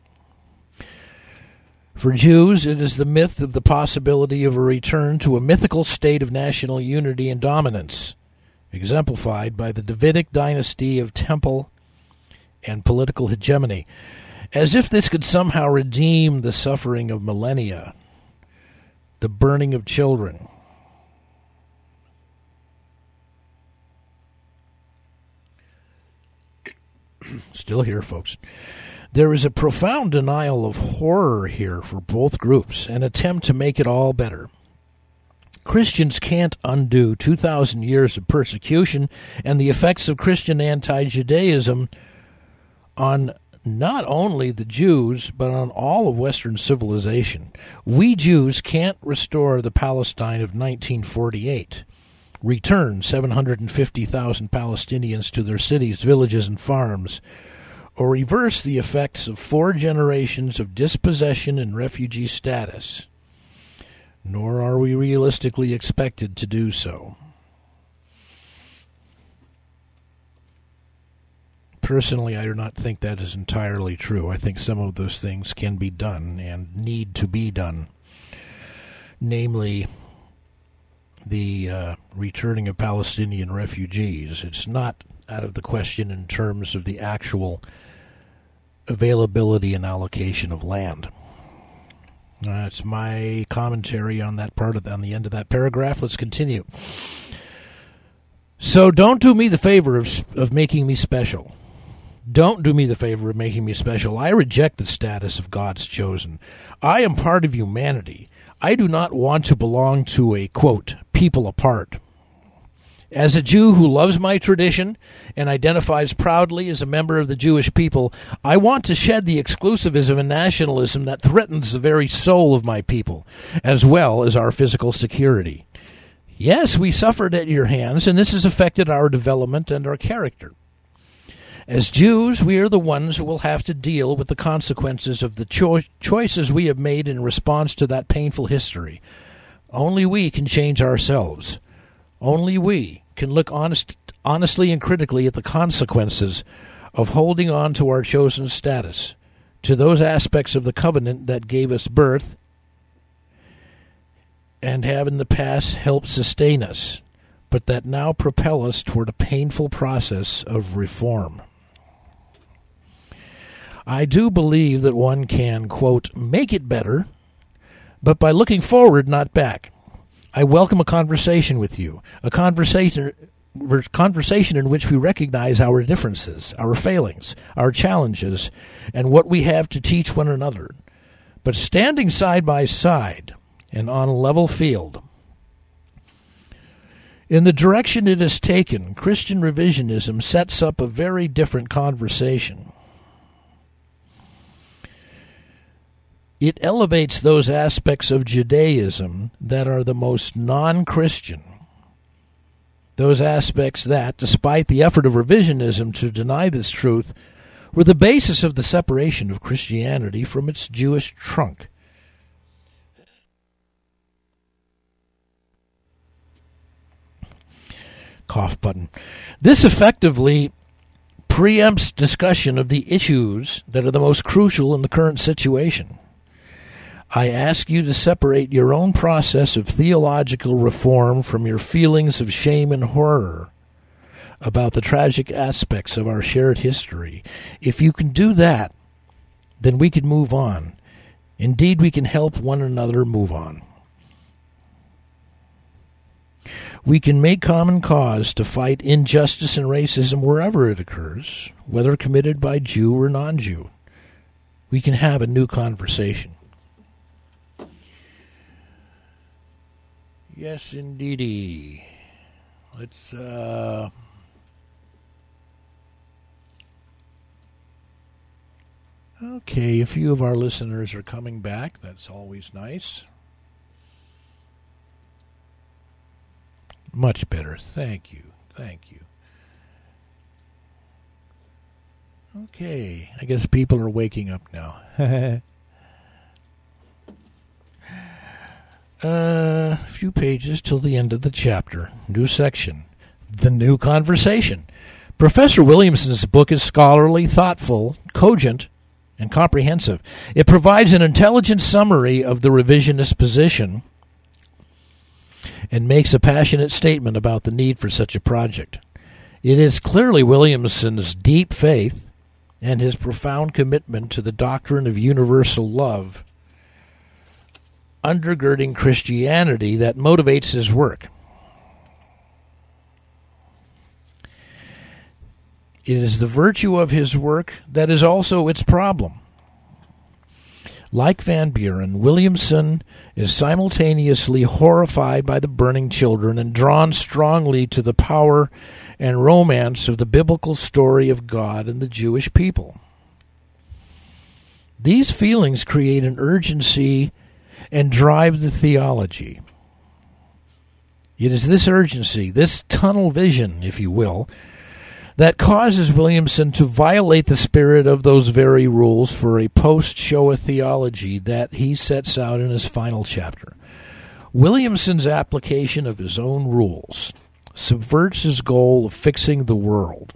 [SPEAKER 1] For Jews, it is the myth of the possibility of a return to a mythical state of national unity and dominance, exemplified by the Davidic dynasty of temple and political hegemony, as if this could somehow redeem the suffering of millennia, the burning of children. Still here, folks. There is a profound denial of horror here for both groups, an attempt to make it all better. Christians can't undo two thousand years of persecution and the effects of Christian anti-Judaism on not only the Jews, but on all of Western civilization. We Jews can't restore the Palestine of nineteen forty-eight, return seven hundred fifty thousand Palestinians to their cities, villages, and farms, or reverse the effects of four generations of dispossession and refugee status. Nor are we realistically expected to do so. Personally, I do not think that is entirely true. I think some of those things can be done and need to be done. Namely, the uh, returning of Palestinian refugees. It's not out of the question in terms of the actual availability and allocation of land. That's my commentary on that part of the, on the end of that paragraph. Let's continue. So don't do me the favor of of making me special. Don't do me the favor of making me special. I reject the status of God's chosen. I am part of humanity. I do not want to belong to a, quote, people apart. As a Jew who loves my tradition and identifies proudly as a member of the Jewish people, I want to shed the exclusivism and nationalism that threatens the very soul of my people, as well as our physical security. Yes, we suffered at your hands, and this has affected our development and our character. As Jews, we are the ones who will have to deal with the consequences of the cho- choices we have made in response to that painful history. Only we can change ourselves. Only we can look honest, honestly and critically at the consequences of holding on to our chosen status, to those aspects of the covenant that gave us birth and have in the past helped sustain us, but that now propel us toward a painful process of reform. I do believe that one can, quote, make it better, but by looking forward, not back. I welcome a conversation with you, a conversation conversation in which we recognize our differences, our failings, our challenges, and what we have to teach one another. But standing side by side and on a level field, in the direction it has taken, Christian revisionism sets up a very different conversation. It elevates those aspects of Judaism that are the most non-Christian, those aspects that, despite the effort of revisionism to deny this truth, were the basis of the separation of Christianity from its Jewish trunk. Cough button. This effectively preempts discussion of the issues that are the most crucial in the current situation. I ask you to separate your own process of theological reform from your feelings of shame and horror about the tragic aspects of our shared history. If you can do that, then we can move on. Indeed, we can help one another move on. We can make common cause to fight injustice and racism wherever it occurs, whether committed by Jew or non-Jew. We can have a new conversation. Yes, indeedy. Let's, uh... Okay, a few of our listeners are coming back. That's always nice. Much better. Thank you. Thank you. Okay, I guess people are waking up now. Uh, a few pages till the end of the chapter. New section. The New Conversation. Professor Williamson's book is scholarly, thoughtful, cogent, and comprehensive. It provides an intelligent summary of the revisionist position and makes a passionate statement about the need for such a project. It is clearly Williamson's deep faith and his profound commitment to the doctrine of universal love undergirding Christianity that motivates his work. It is the virtue of his work that is also its problem. Like Van Buren, Williamson is simultaneously horrified by the burning children and drawn strongly to the power and romance of the biblical story of God and the Jewish people. These feelings create an urgency and drive the theology. It is this urgency, this tunnel vision, if you will, that causes Williamson to violate the spirit of those very rules for a post-Shoah theology that he sets out in his final chapter. Williamson's application of his own rules subverts his goal of fixing the world.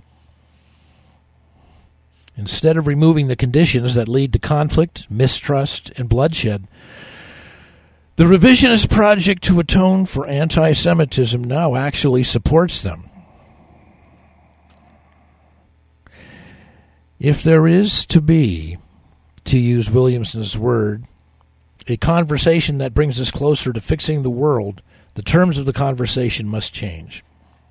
[SPEAKER 1] Instead of removing the conditions that lead to conflict, mistrust, and bloodshed, the revisionist project to atone for anti-Semitism now actually supports them. If there is to be, to use Williamson's word, a conversation that brings us closer to fixing the world, the terms of the conversation must change.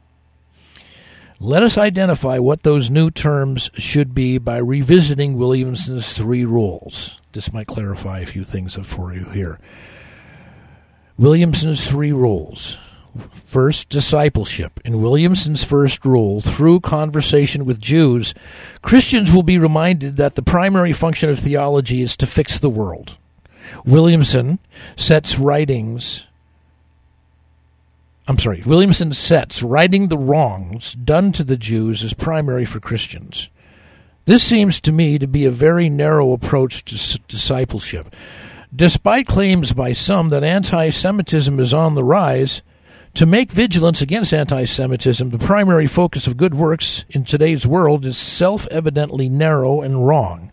[SPEAKER 1] Let us identify what those new terms should be by revisiting Williamson's three rules. This might clarify a few things for you here. Williamson's three rules. First, discipleship. In Williamson's first rule, through conversation with Jews, Christians will be reminded that the primary function of theology is to fix the world. Williamson sets writings I'm sorry, Williamson sets righting the wrongs done to the Jews as primary for Christians. This seems to me to be a very narrow approach to s- discipleship. Despite claims by some that anti-Semitism is on the rise, to make vigilance against anti-Semitism the primary focus of good works in today's world is self-evidently narrow and wrong.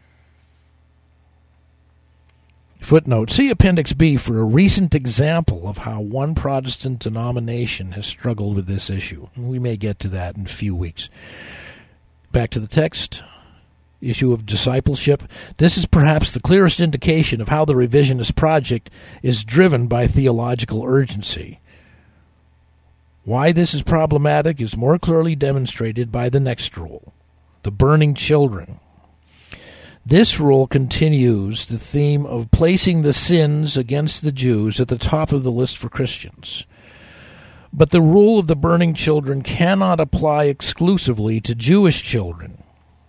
[SPEAKER 1] Footnote, see Appendix B for a recent example of how one Protestant denomination has struggled with this issue. We may get to that in a few weeks. Back to the text. Issue of discipleship. This is perhaps the clearest indication of how the revisionist project is driven by theological urgency. Why this is problematic is more clearly demonstrated by the next rule, the burning children. This rule continues the theme of placing the sins against the Jews at the top of the list for Christians. But the rule of the burning children cannot apply exclusively to Jewish children.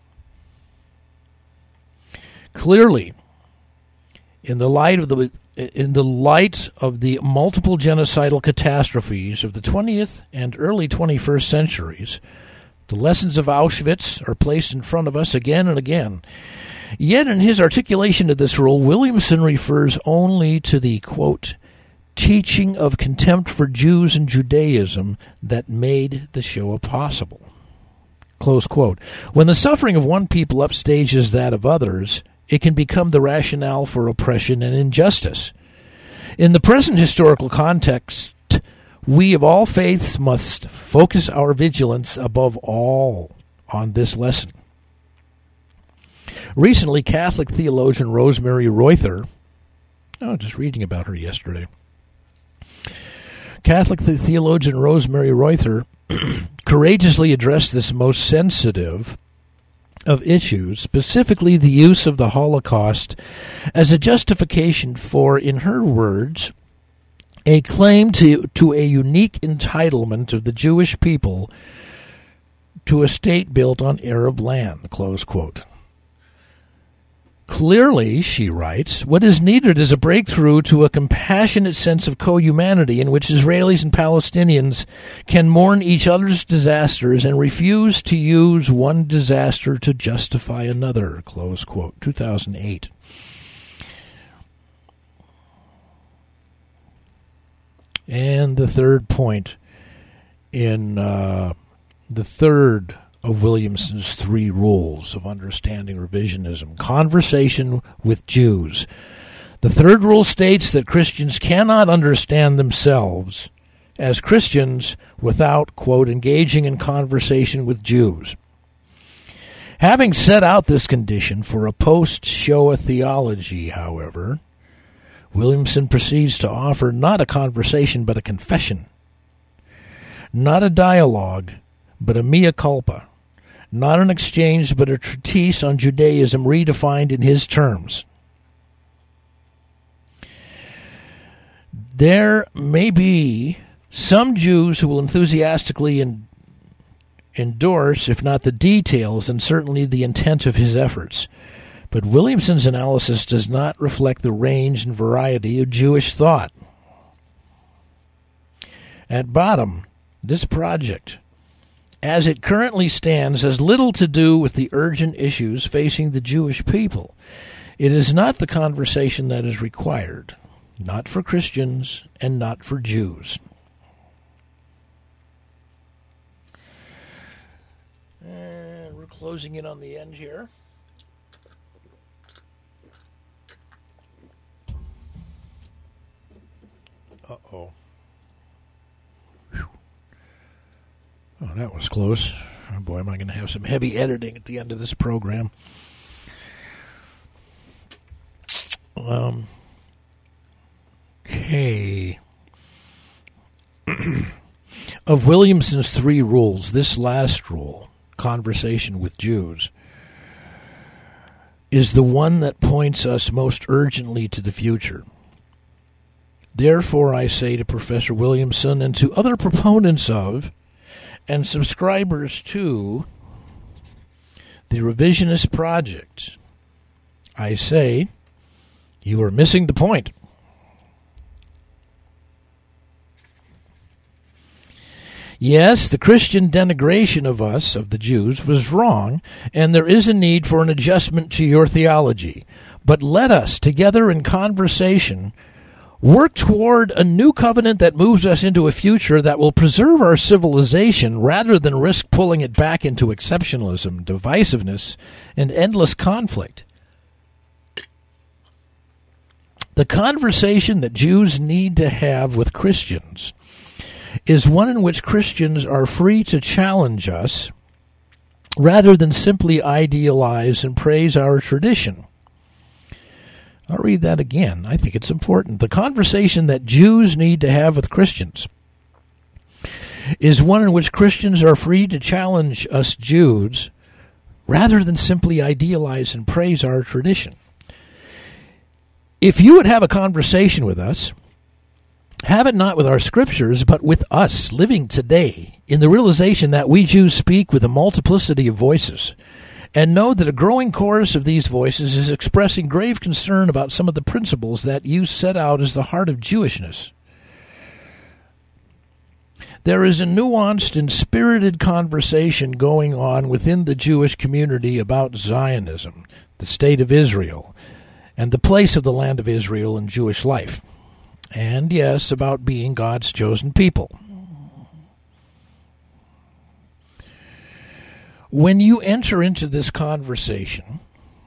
[SPEAKER 1] Clearly, in the light of the in the light of the multiple genocidal catastrophes of the twentieth and early twenty-first centuries, the lessons of Auschwitz are placed in front of us again and again. Yet in his articulation of this rule, Williamson refers only to the, quote, teaching of contempt for Jews and Judaism that made the Shoah possible, close quote. When the suffering of one people upstages that of others, it can become the rationale for oppression and injustice. In the present historical context, we of all faiths must focus our vigilance above all on this lesson. Recently, Catholic theologian Rosemary Reuther, oh, just reading about her yesterday, Catholic theologian Rosemary Reuther courageously addressed this most sensitive of issues, specifically the use of the Holocaust as a justification for, in her words, a claim to, to a unique entitlement of the Jewish people to a state built on Arab land, close quote. Clearly, she writes, what is needed is a breakthrough to a compassionate sense of co-humanity in which Israelis and Palestinians can mourn each other's disasters and refuse to use one disaster to justify another, close quote, two thousand eight. And the third point in uh, the third of Williamson's three rules of understanding revisionism, conversation with Jews. The third rule states that Christians cannot understand themselves as Christians without, quote, engaging in conversation with Jews. Having set out this condition for a post-Shoah theology, however, Williamson proceeds to offer not a conversation but a confession, not a dialogue but a mea culpa, not an exchange but a treatise on Judaism redefined in his terms. There may be some Jews who will enthusiastically en- endorse, if not the details, and certainly the intent of his efforts. But Williamson's analysis does not reflect the range and variety of Jewish thought. At bottom, this project, as it currently stands, has little to do with the urgent issues facing the Jewish people. It is not the conversation that is required, not for Christians and not for Jews. And we're closing in on the end here. Uh-oh. Oh, that was close. Oh, boy, am I going to have some heavy editing at the end of this program. Um, okay. Of Williamson's three rules, this last rule, conversation with Jews, is the one that points us most urgently to the future. Therefore, I say to Professor Williamson and to other proponents of and subscribers to the Revisionist Project, I say, you are missing the point. Yes, the Christian denigration of us, of the Jews, was wrong, and there is a need for an adjustment to your theology. But let us, together in conversation, work toward a new covenant that moves us into a future that will preserve our civilization rather than risk pulling it back into exceptionalism, divisiveness, and endless conflict. The conversation that Jews need to have with Christians is one in which Christians are free to challenge us rather than simply idealize and praise our tradition. I'll read that again. I think it's important. The conversation that Jews need to have with Christians is one in which Christians are free to challenge us Jews rather than simply idealize and praise our tradition. If you would have a conversation with us, have it not with our scriptures, but with us living today in the realization that we Jews speak with a multiplicity of voices, and know that a growing chorus of these voices is expressing grave concern about some of the principles that you set out as the heart of Jewishness. There is a nuanced and spirited conversation going on within the Jewish community about Zionism, the state of Israel, and the place of the land of Israel in Jewish life. And, yes, about being God's chosen people. When you enter into this conversation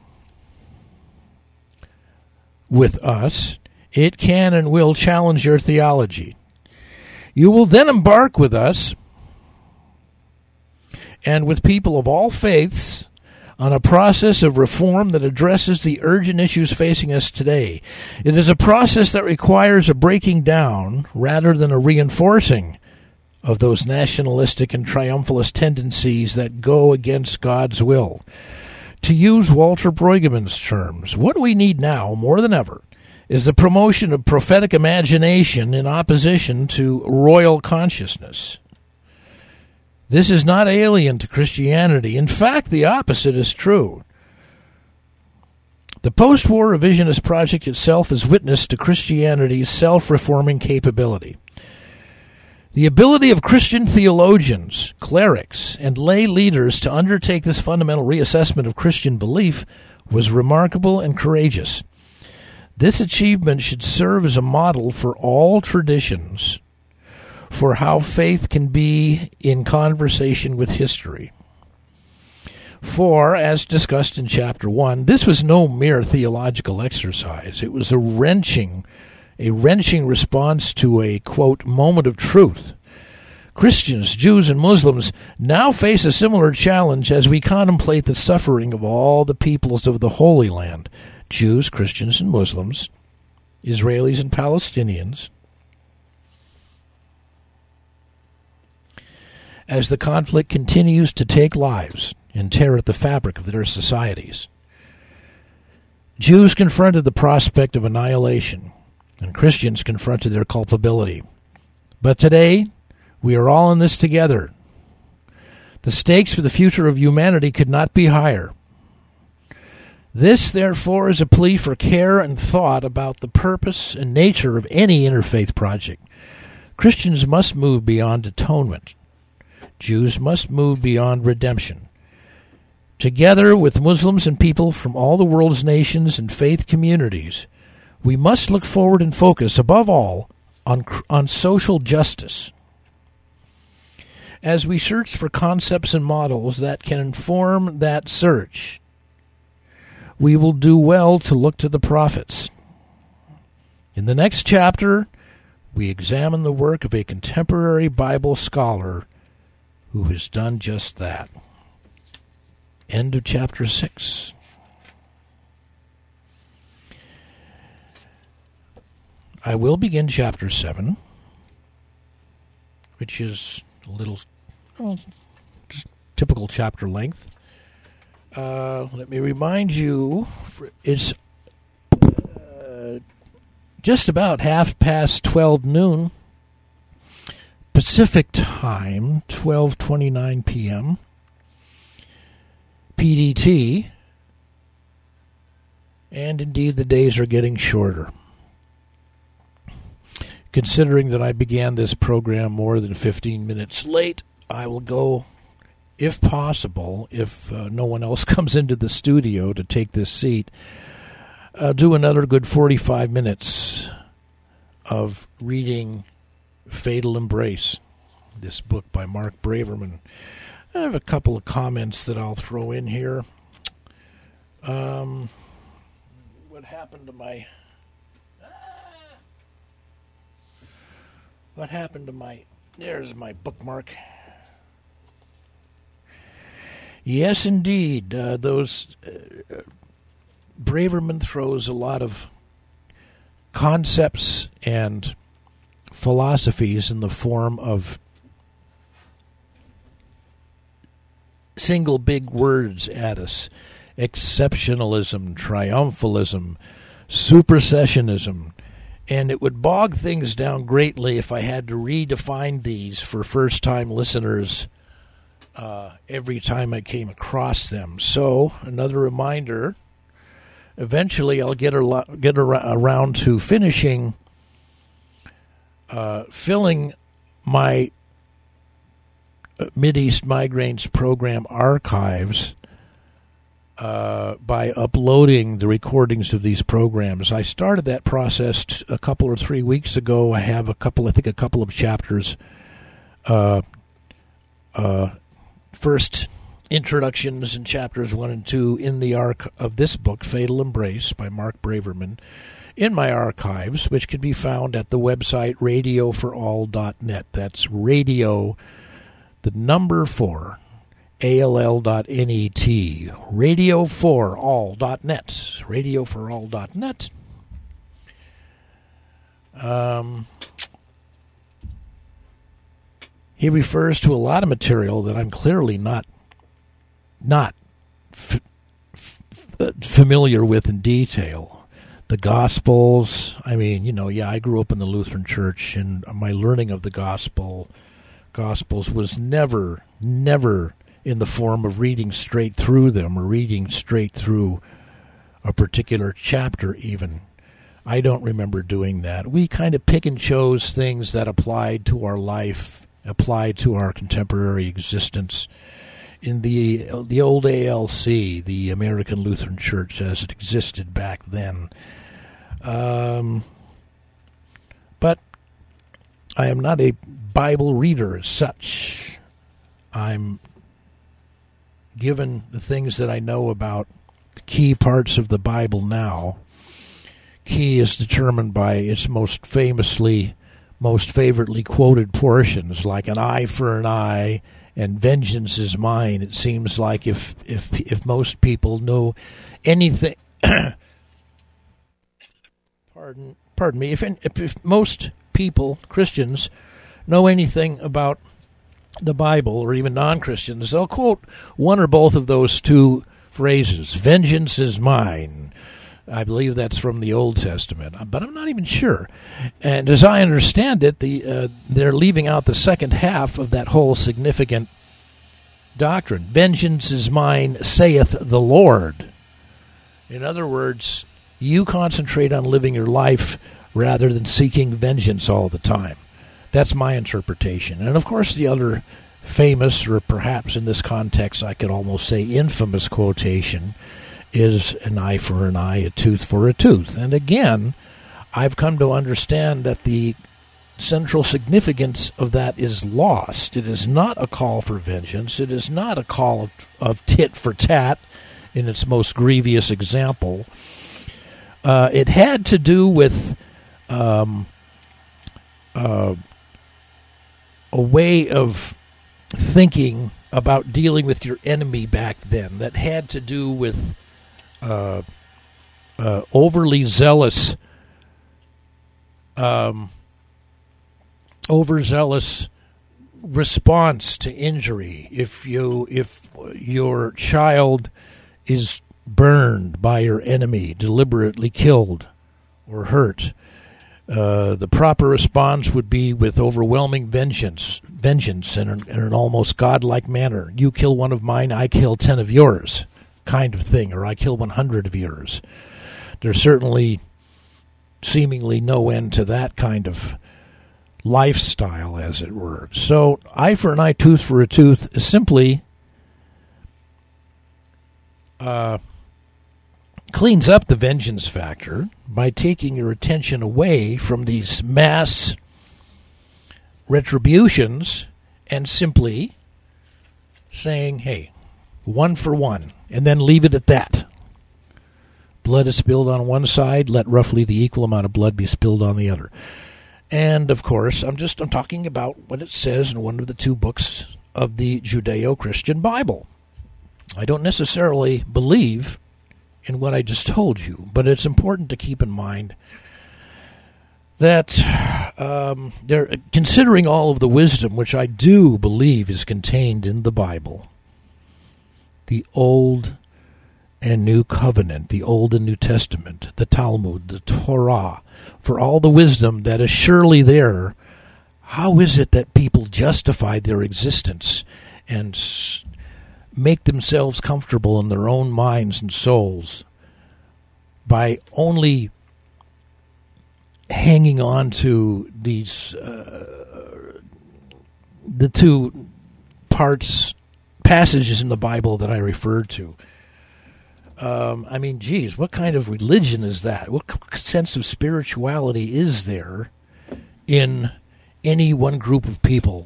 [SPEAKER 1] with us, it can and will challenge your theology. You will then embark with us and with people of all faiths on a process of reform that addresses the urgent issues facing us today. It is a process that requires a breaking down rather than a reinforcing of those nationalistic and triumphalist tendencies that go against God's will. To use Walter Brueggemann's terms, what we need now, more than ever, is the promotion of prophetic imagination in opposition to royal consciousness. This is not alien to Christianity. In fact, the opposite is true. The post-war revisionist project itself is witness to Christianity's self-reforming capability. The ability of Christian theologians, clerics, and lay leaders to undertake this fundamental reassessment of Christian belief was remarkable and courageous. This achievement should serve as a model for all traditions for how faith can be in conversation with history. For, as discussed in Chapter one, this was no mere theological exercise. It was a wrenching, a wrenching response to a, quote, moment of truth. Christians, Jews, and Muslims now face a similar challenge as we contemplate the suffering of all the peoples of the Holy Land, Jews, Christians, and Muslims, Israelis and Palestinians, as the conflict continues to take lives and tear at the fabric of their societies. Jews confronted the prospect of annihilation, and Christians confronted their culpability. But today, we are all in this together. The stakes for the future of humanity could not be higher. This, therefore, is a plea for care and thought about the purpose and nature of any interfaith project. Christians must move beyond atonement. Jews must move beyond redemption. Together with Muslims and people from all the world's nations and faith communities, we must look forward and focus, above all, on, on social justice. As we search for concepts and models that can inform that search, we will do well to look to the prophets. In the next chapter, we examine the work of a contemporary Bible scholar who has done just that. End of chapter six. I will begin chapter seven, which is a little, well, just typical chapter length. Uh, let me remind you, it's uh, just about half past twelve noon Pacific time, twelve twenty-nine p.m. P D T, and indeed the days are getting shorter. considering that I began this program more than fifteen minutes late, I will go, if possible, if uh, no one else comes into the studio to take this seat, uh, do another good forty-five minutes of reading Fatal Embrace, this book by Mark Braverman. I have a couple of comments that I'll throw in here. Um, what happened to my... Ah, what happened to my... There's my bookmark. Yes, indeed. Uh, those... Uh, Braverman throws a lot of concepts and philosophies in the form of single big words at us. Exceptionalism, triumphalism, supersessionism. And it would bog things down greatly if I had to redefine these for first-time listeners uh, every time I came across them. So, another reminder, eventually I'll get, a, get around to finishing uh, filling my Mideast Migraines program archives uh, by uploading the recordings of these programs. I started that process t- a couple or three weeks ago. I have a couple, I think a couple of chapters. Uh, uh, first introductions in chapters one and two in the arc of this book, Fatal Embrace by Mark Braverman, in my archives, which can be found at the website radio for all dot net. That's radio the number four, A L L dot net, radio for all dot net, radio for all dot net. Um, he refers to a lot of material that I'm clearly not not f- f- familiar with in detail. The Gospels, I mean, you know, yeah, I grew up in the Lutheran Church, and my learning of the Gospel Gospels was never, never in the form of reading straight through them or reading straight through a particular chapter even. I don't remember doing that. We kind of pick and chose things that applied to our life, applied to our contemporary existence in the the old A L C, the American Lutheran Church as it existed back then. Um, but I am not a Bible reader as such. I'm given the things that I know about the key parts of the Bible now. Key is determined by its most famously, most favoritely quoted portions, like an eye for an eye and vengeance is mine. It seems like if if if most people know anything, pardon pardon me, if, if if most people, Christians, know anything about the Bible, or even non-Christians, they'll quote one or both of those two phrases. Vengeance is mine. I believe that's from the Old Testament, but I'm not even sure. And as I understand it, the uh, they're leaving out the second half of that whole significant doctrine. Vengeance is mine, saith the Lord. In other words, you concentrate on living your life rather than seeking vengeance all the time. That's my interpretation. And of course, the other famous, or perhaps in this context I could almost say infamous quotation, is an eye for an eye, a tooth for a tooth. And again, I've come to understand that the central significance of that is lost. It is not a call for vengeance. It is not a call of, of tit for tat in its most grievous example. Uh, it had to do with um, uh, a way of thinking about dealing with your enemy back then that had to do with uh, uh, overly zealous, um, overzealous response to injury. If you, if your child is burned by your enemy, deliberately killed or hurt, Uh, the proper response would be with overwhelming vengeance, vengeance in an, in an almost godlike manner. You kill one of mine, I kill ten of yours, kind of thing, or I kill one hundred of yours. There's certainly seemingly no end to that kind of lifestyle, as it were. So eye for an eye, tooth for a tooth is simply uh, cleans up the vengeance factor by taking your attention away from these mass retributions and simply saying, hey, one for one, and then leave it at that. Blood is spilled on one side, let roughly the equal amount of blood be spilled on the other. And, of course, I'm just I'm talking about what it says in one of the two books of the Judeo-Christian Bible. I don't necessarily believe in what I just told you, but it's important to keep in mind that um, they're considering all of the wisdom, which I do believe is contained in the Bible, the Old and New Covenant, the Old and New Testament, the Talmud, the Torah, for all the wisdom that is surely there. How is it that people justify their existence and s- make themselves comfortable in their own minds and souls by only hanging on to these uh, the two parts, passages in the Bible that I referred to? Um, I mean, geez, what kind of religion is that? What sense of spirituality is there in any one group of people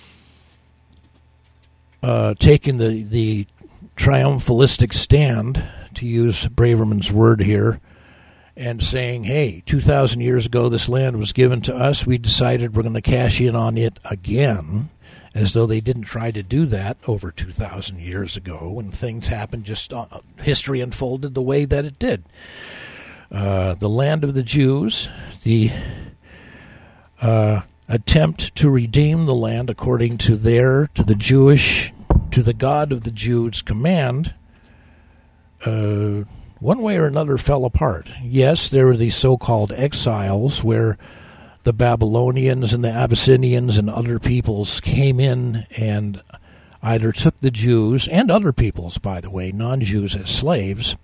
[SPEAKER 1] uh, taking the, the triumphalistic stand, to use Braverman's word here, and saying, hey, two thousand years ago this land was given to us, we decided we're going to cash in on it again, as though they didn't try to do that over two thousand years ago when things happened, just uh, history unfolded the way that it did. Uh, the land of the Jews, the uh, attempt to redeem the land according to their, to the Jewish, to the God of the Jews command, uh, one way or another fell apart. Yes, there were these so-called exiles where the Babylonians and the Abyssinians and other peoples came in and either took the Jews, and other peoples, by the way, non-Jews, as slaves,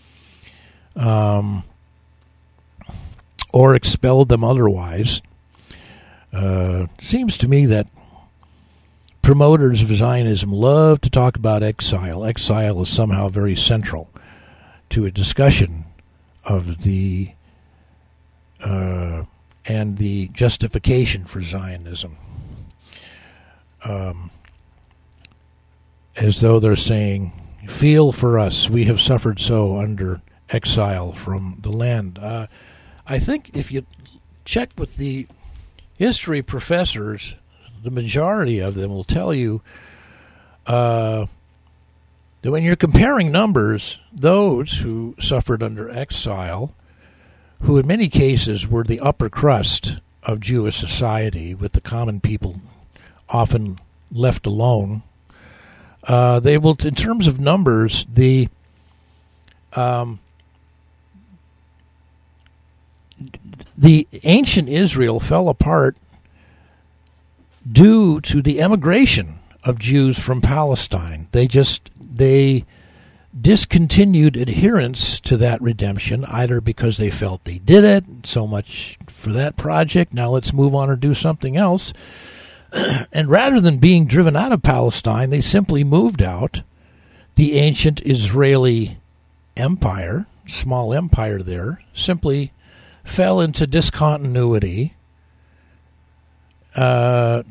[SPEAKER 1] um, or expelled them otherwise. Uh, seems to me that promoters of Zionism love to talk about exile. Exile is somehow very central to a discussion of the uh, and the justification for Zionism. Um, as though they're saying, feel for us, we have suffered so under exile from the land. Uh, I think if you check with the history professors, the majority of them will tell you uh, that when you're comparing numbers, those who suffered under exile, who in many cases were the upper crust of Jewish society, with the common people often left alone, uh, they will, in terms of numbers, the um, the ancient Israel fell apart due to the emigration of Jews from Palestine. They just they discontinued adherence to that redemption, either because they felt they did it, so much for that project, now let's move on or do something else. And rather than being driven out of Palestine, they simply moved out. The ancient Israeli empire, small empire there, simply fell into discontinuity, uh,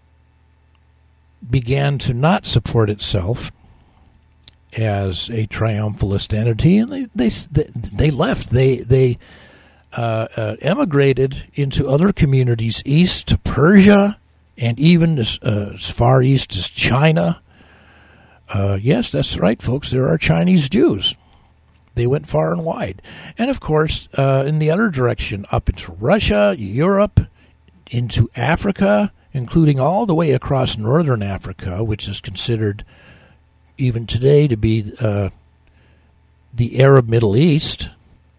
[SPEAKER 1] began to not support itself as a triumphalist entity, and they they they left. They they uh, uh, emigrated into other communities east to Persia, and even as, uh, as far east as China. Uh, yes, that's right, folks. There are Chinese Jews. They went far and wide, and of course, uh, in the other direction, up into Russia, Europe, into Africa, including all the way across northern Africa, which is considered even today to be uh, the Arab Middle East.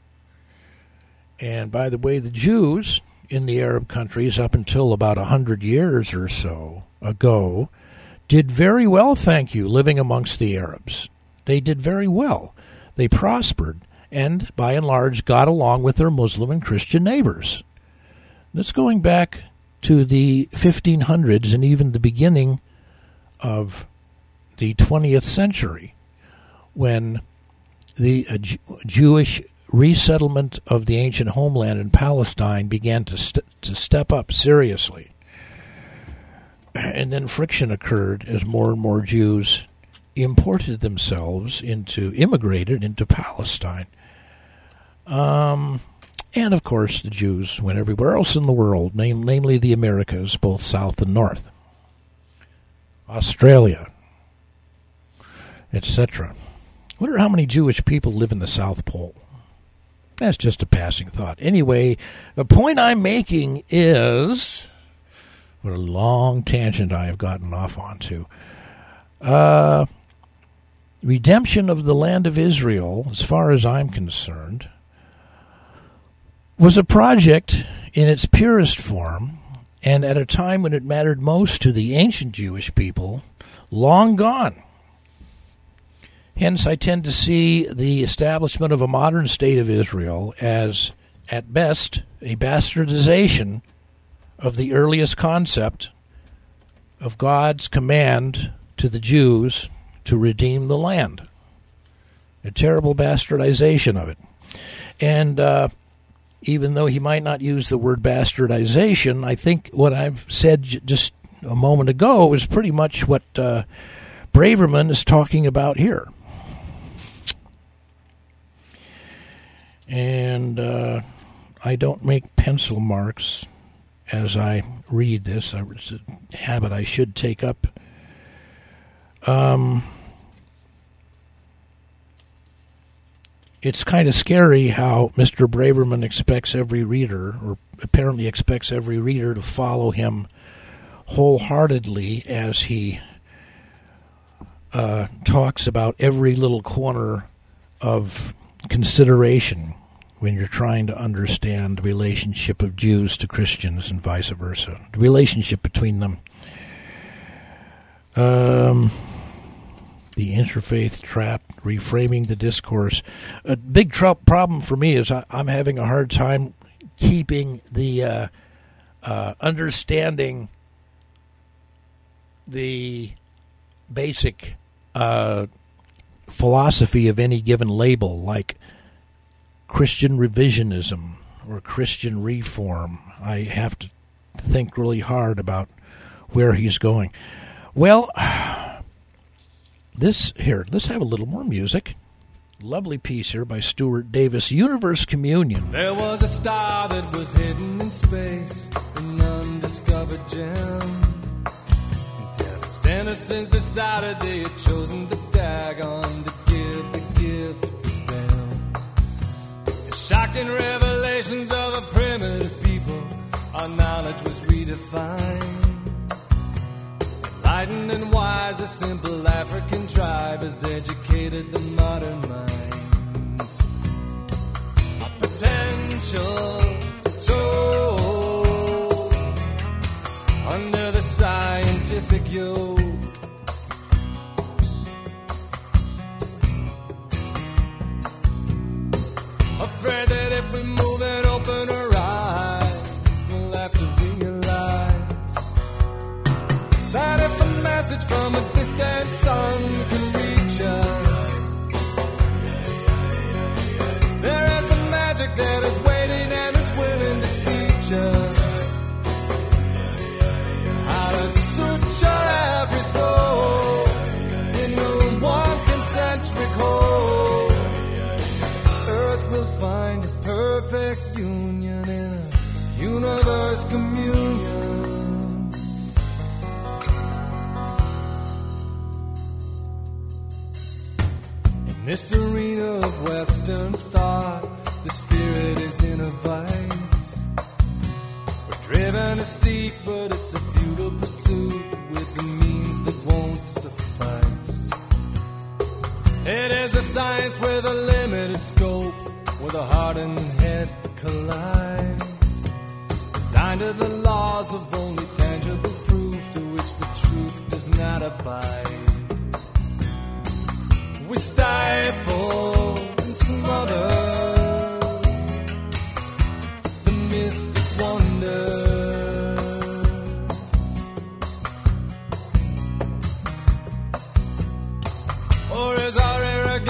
[SPEAKER 1] And by the way, the Jews in the Arab countries up until about a hundred years or so ago did very well, thank you, living amongst the Arabs. They did very well. They prospered and, by and large, got along with their Muslim and Christian neighbors. That's going back to the fifteen hundreds and even the beginning of the twentieth century, when the uh, J- Jewish resettlement of the ancient homeland in Palestine began to st- to step up seriously. And then friction occurred as more and more Jews imported themselves into, immigrated into Palestine. Um, and, of course, the Jews went everywhere else in the world, name, namely the Americas, both south and north, Australia, et cetera. I wonder how many Jewish people live in the South Pole. That's just a passing thought. Anyway, the point I'm making is, what a long tangent I have gotten off onto. Uh, redemption of the land of Israel, as far as I'm concerned, was a project in its purest form, and at a time when it mattered most to the ancient Jewish people, long gone. Hence, I tend to see the establishment of a modern state of Israel as, at best, a bastardization of the earliest concept of God's command to the Jews to redeem the land. A terrible bastardization of it. And uh, even though he might not use the word bastardization, I think what I've said j- just a moment ago is pretty much what uh, Braverman is talking about here. And uh, I don't make pencil marks as I read this. It's a habit I should take up. Um, it's kind of scary how Mister Braverman expects every reader, or apparently expects every reader, to follow him wholeheartedly as he uh, talks about every little corner of consideration when you're trying to understand the relationship of Jews to Christians and vice versa, the relationship between them. Um, the interfaith trap, reframing the discourse. A big tr- problem for me is I, I'm having a hard time keeping the uh, uh, understanding the basic uh, philosophy of any given label, like Christian revisionism or Christian reform. I have to think really hard about where he's going. Well, this here, let's have a little more music. Lovely piece here by Stuart Davis, Universe Communion.
[SPEAKER 2] There was a star that was hidden in space, an undiscovered gem. Terrence Dennison's decided they had chosen the Dagon to give the gift to them. The shocking revelations of a primitive people, our knowledge was redefined. Enlightened and wise, a simple African tribe has educated the modern minds. Our potential is told under the scientific yoke. Afraid that if we move and open our eyes, we'll have to realize that if a message from a distant sun can reach us, there is a magic that is waiting and is willing to teach us how to suture every soul in the one concentric hole. Earth will find a perfect union in a universe communion. In this arena of Western thought, the spirit is in a vice. We're driven to seek, but it's a futile pursuit with the means that won't suffice. It is a science with a limited scope, where the heart and head collide. Designed to the laws of only tangible proof, to which the truth does not abide. We stifle and smother the mystic wonder.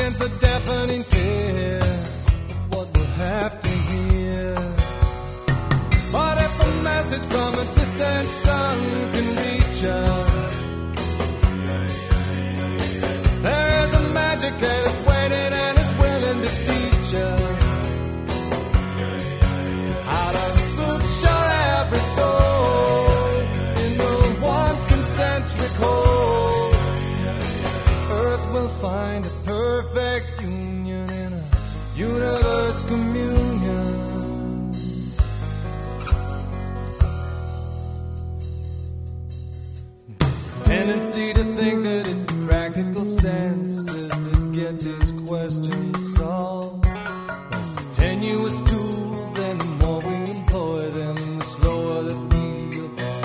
[SPEAKER 2] sense a deafening fear of what we'll have to hear. But if a message from a distant sun can reach us, there is a magic that is waiting and is willing to teach us how to suture every soul in the one concentric hole. Earth will find a perfect union in a universe communion. There's a tendency to think that it's the practical senses that get these questions solved. We're so tenuous tools, and the more we employ them, the slower that we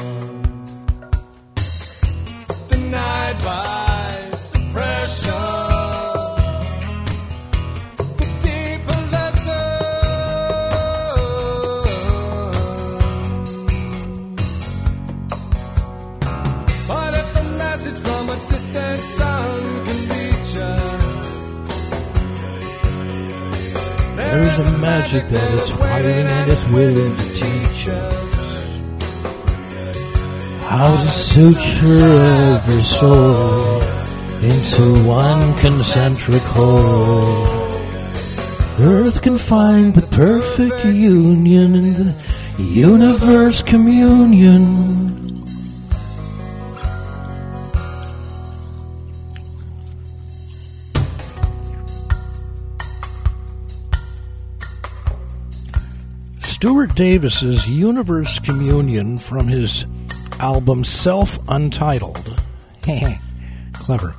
[SPEAKER 2] evolve. Denied by suppression.
[SPEAKER 1] There's a magic that is waiting and is willing to teach us how to suture every soul into one concentric whole. Earth can find the perfect union in the universe communion. Stuart Davis's Universe Communion from his album Self-Untitled. Clever.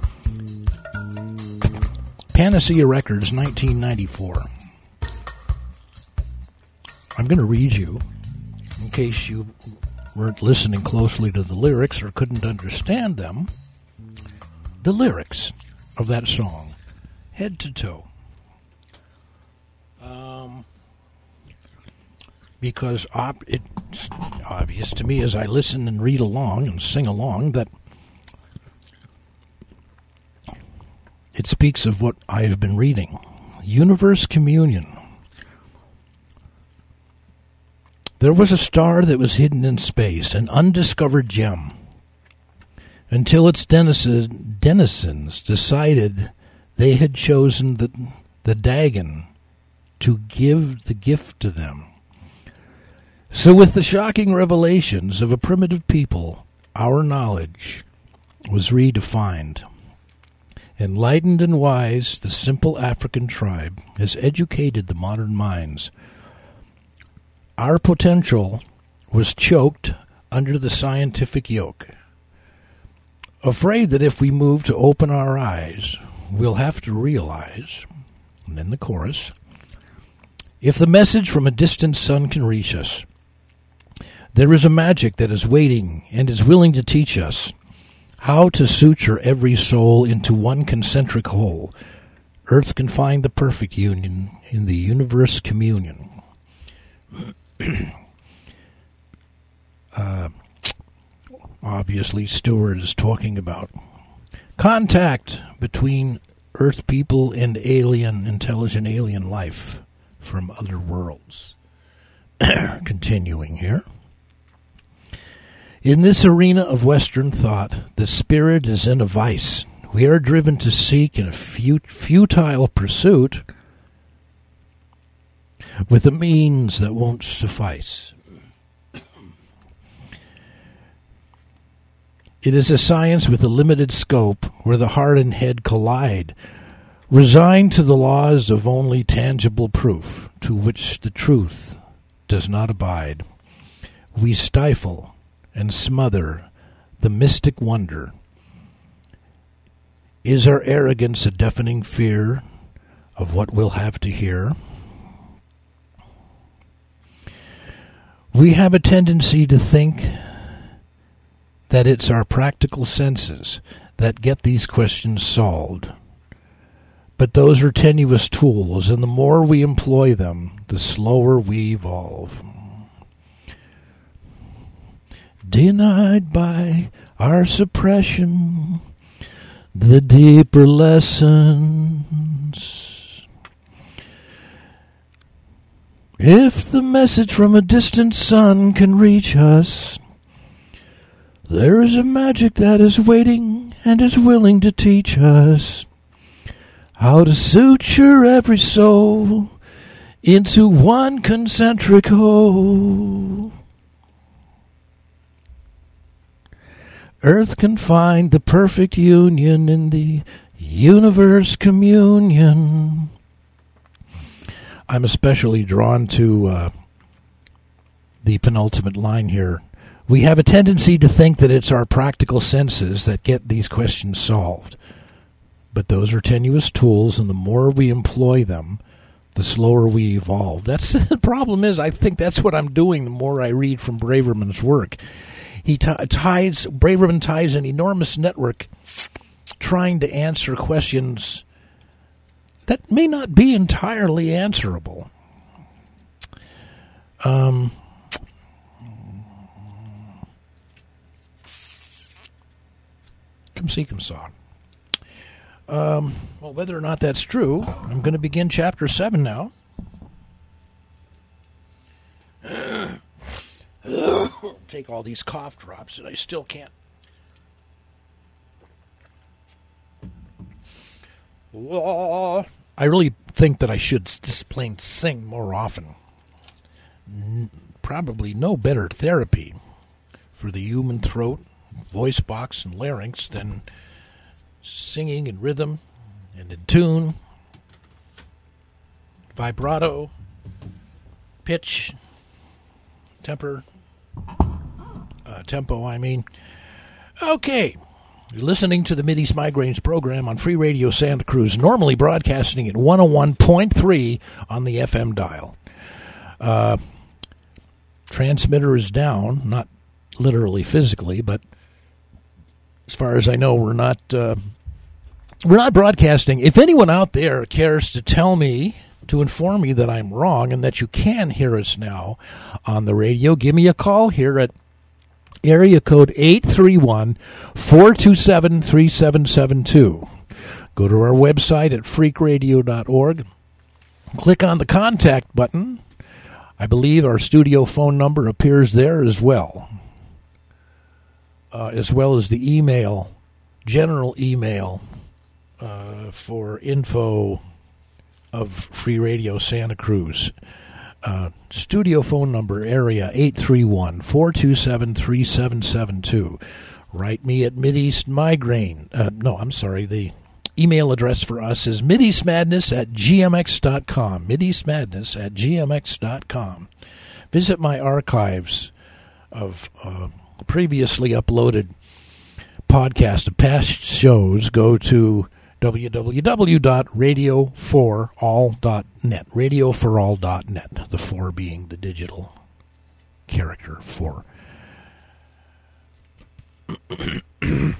[SPEAKER 1] Panacea Records, nineteen ninety-four. I'm going to read you, in case you weren't listening closely to the lyrics or couldn't understand them, the lyrics of that song, head to toe. Um... Because op- it's obvious to me as I listen and read along and sing along that it speaks of what I have been reading. Universe Communion. There was a star that was hidden in space, an undiscovered gem, until its denizens, denizens decided they had chosen the, the Dagon to give the gift to them. So with the shocking revelations of a primitive people, our knowledge was redefined. Enlightened and wise, the simple African tribe has educated the modern minds. Our potential was choked under the scientific yoke. Afraid that if we move to open our eyes, we'll have to realize, and then the chorus, if the message from a distant sun can reach us, there is a magic that is waiting and is willing to teach us how to suture every soul into one concentric whole. Earth can find the perfect union in the universe communion. uh, obviously, Stewart is talking about contact between Earth people and alien, intelligent alien life from other worlds. Continuing here. In this arena of Western thought, the spirit is in a vice. We are driven to seek in a futile pursuit with a means that won't suffice. It is a science with a limited scope where the heart and head collide, resigned to the laws of only tangible proof, to which the truth does not abide. We stifle and smother the mystic wonder. Is our arrogance a deafening fear of what we'll have to hear? We have a tendency to think that it's our practical senses that get these questions solved. But those are tenuous tools, and the more we employ them, the slower we evolve. Denied by our suppression, the deeper lessons. If the message from a distant sun can reach us, there is a magic that is waiting and is willing to teach us how to suture every soul into one concentric whole. Earth can find the perfect union in the universe communion. I'm especially drawn to uh, the penultimate line here. We have a tendency to think that it's our practical senses that get these questions solved. But those are tenuous tools, and the more we employ them, the slower we evolve. That's the problem is, I think that's what I'm doing the more I read from Braverman's work. He t- ties, Braverman ties an enormous network trying to answer questions that may not be entirely answerable. Um... Come see, come saw. Um, well, whether or not that's true, I'm going to begin chapter seven now. Take all these cough drops, and I still can't. I really think that I should just plain sing more often. N- probably no better therapy for the human throat, voice box, and larynx than singing in rhythm and in tune, vibrato, pitch, temper, uh, tempo, I mean. Okay, you're listening to the Mideast Migraines program on Free Radio Santa Cruz, normally broadcasting at one oh one point three on the F M dial. Uh, transmitter is down, not literally physically, but as far as I know, we're not uh, we're not broadcasting. If anyone out there cares to tell me, to inform me that I'm wrong and that you can hear us now on the radio, give me a call here at area code eight three one, four two seven, three seven seven two. Go to our website at freak radio dot org. Click on the contact button. I believe our studio phone number appears there as well. Uh, as well as the email, general email uh, for info of Free Radio Santa Cruz. Uh, studio phone number area eight three one, four two seven, three seven seven two. Write me at Mideast Migraine. Uh, no, I'm sorry. The email address for us is mideastmadness at gmx dot com. mideastmadness at gmx dot com. Visit my archives of Uh, previously uploaded podcast of past shows. Go to w w w dot radio for all dot net. radio for all dot net. The four being the digital character four. Good,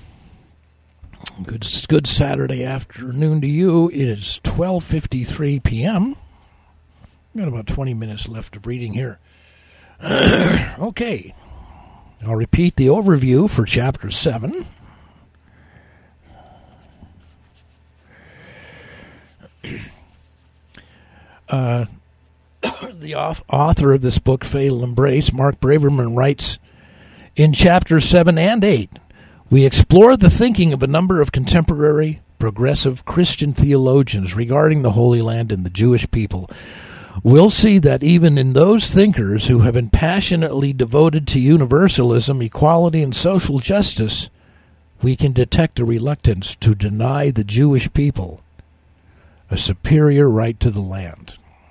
[SPEAKER 1] good Saturday afternoon to you. It is twelve fifty-three p.m. Got about twenty minutes left of reading here. Okay. I'll repeat the overview for Chapter seven. Uh, the author of this book, Fatal Embrace, Mark Braverman, writes, in Chapters seven and eight, we explore the thinking of a number of contemporary, progressive Christian theologians regarding the Holy Land and the Jewish people. We'll see that even in those thinkers who have been passionately devoted to universalism, equality, and social justice, we can detect a reluctance to deny the Jewish people a superior right to the land.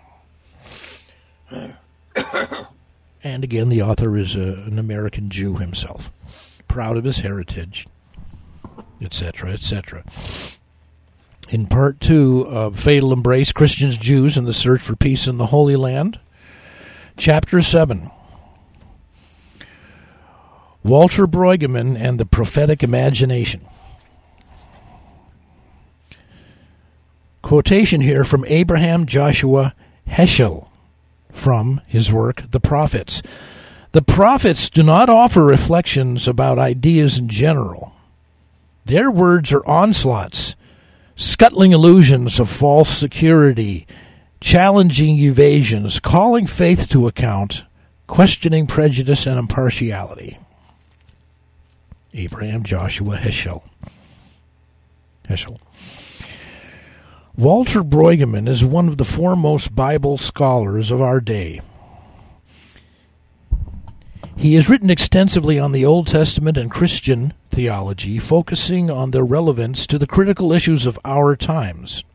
[SPEAKER 1] And again, the author is a, an American Jew himself, proud of his heritage, et cetera, et cetera. In part two of Fatal Embrace, Christians, Jews, and the Search for Peace in the Holy Land, Chapter seven, Walter Brueggemann and the Prophetic Imagination. Quotation here from Abraham Joshua Heschel from his work, The Prophets. The prophets do not offer reflections about ideas in general. Their words are onslaughts, scuttling illusions of false security, challenging evasions, calling faith to account, questioning prejudice and impartiality. Abraham Joshua Heschel. Heschel. Walter Brueggemann is one of the foremost Bible scholars of our day. He has written extensively on the Old Testament and Christian theology, focusing on their relevance to the critical issues of our times.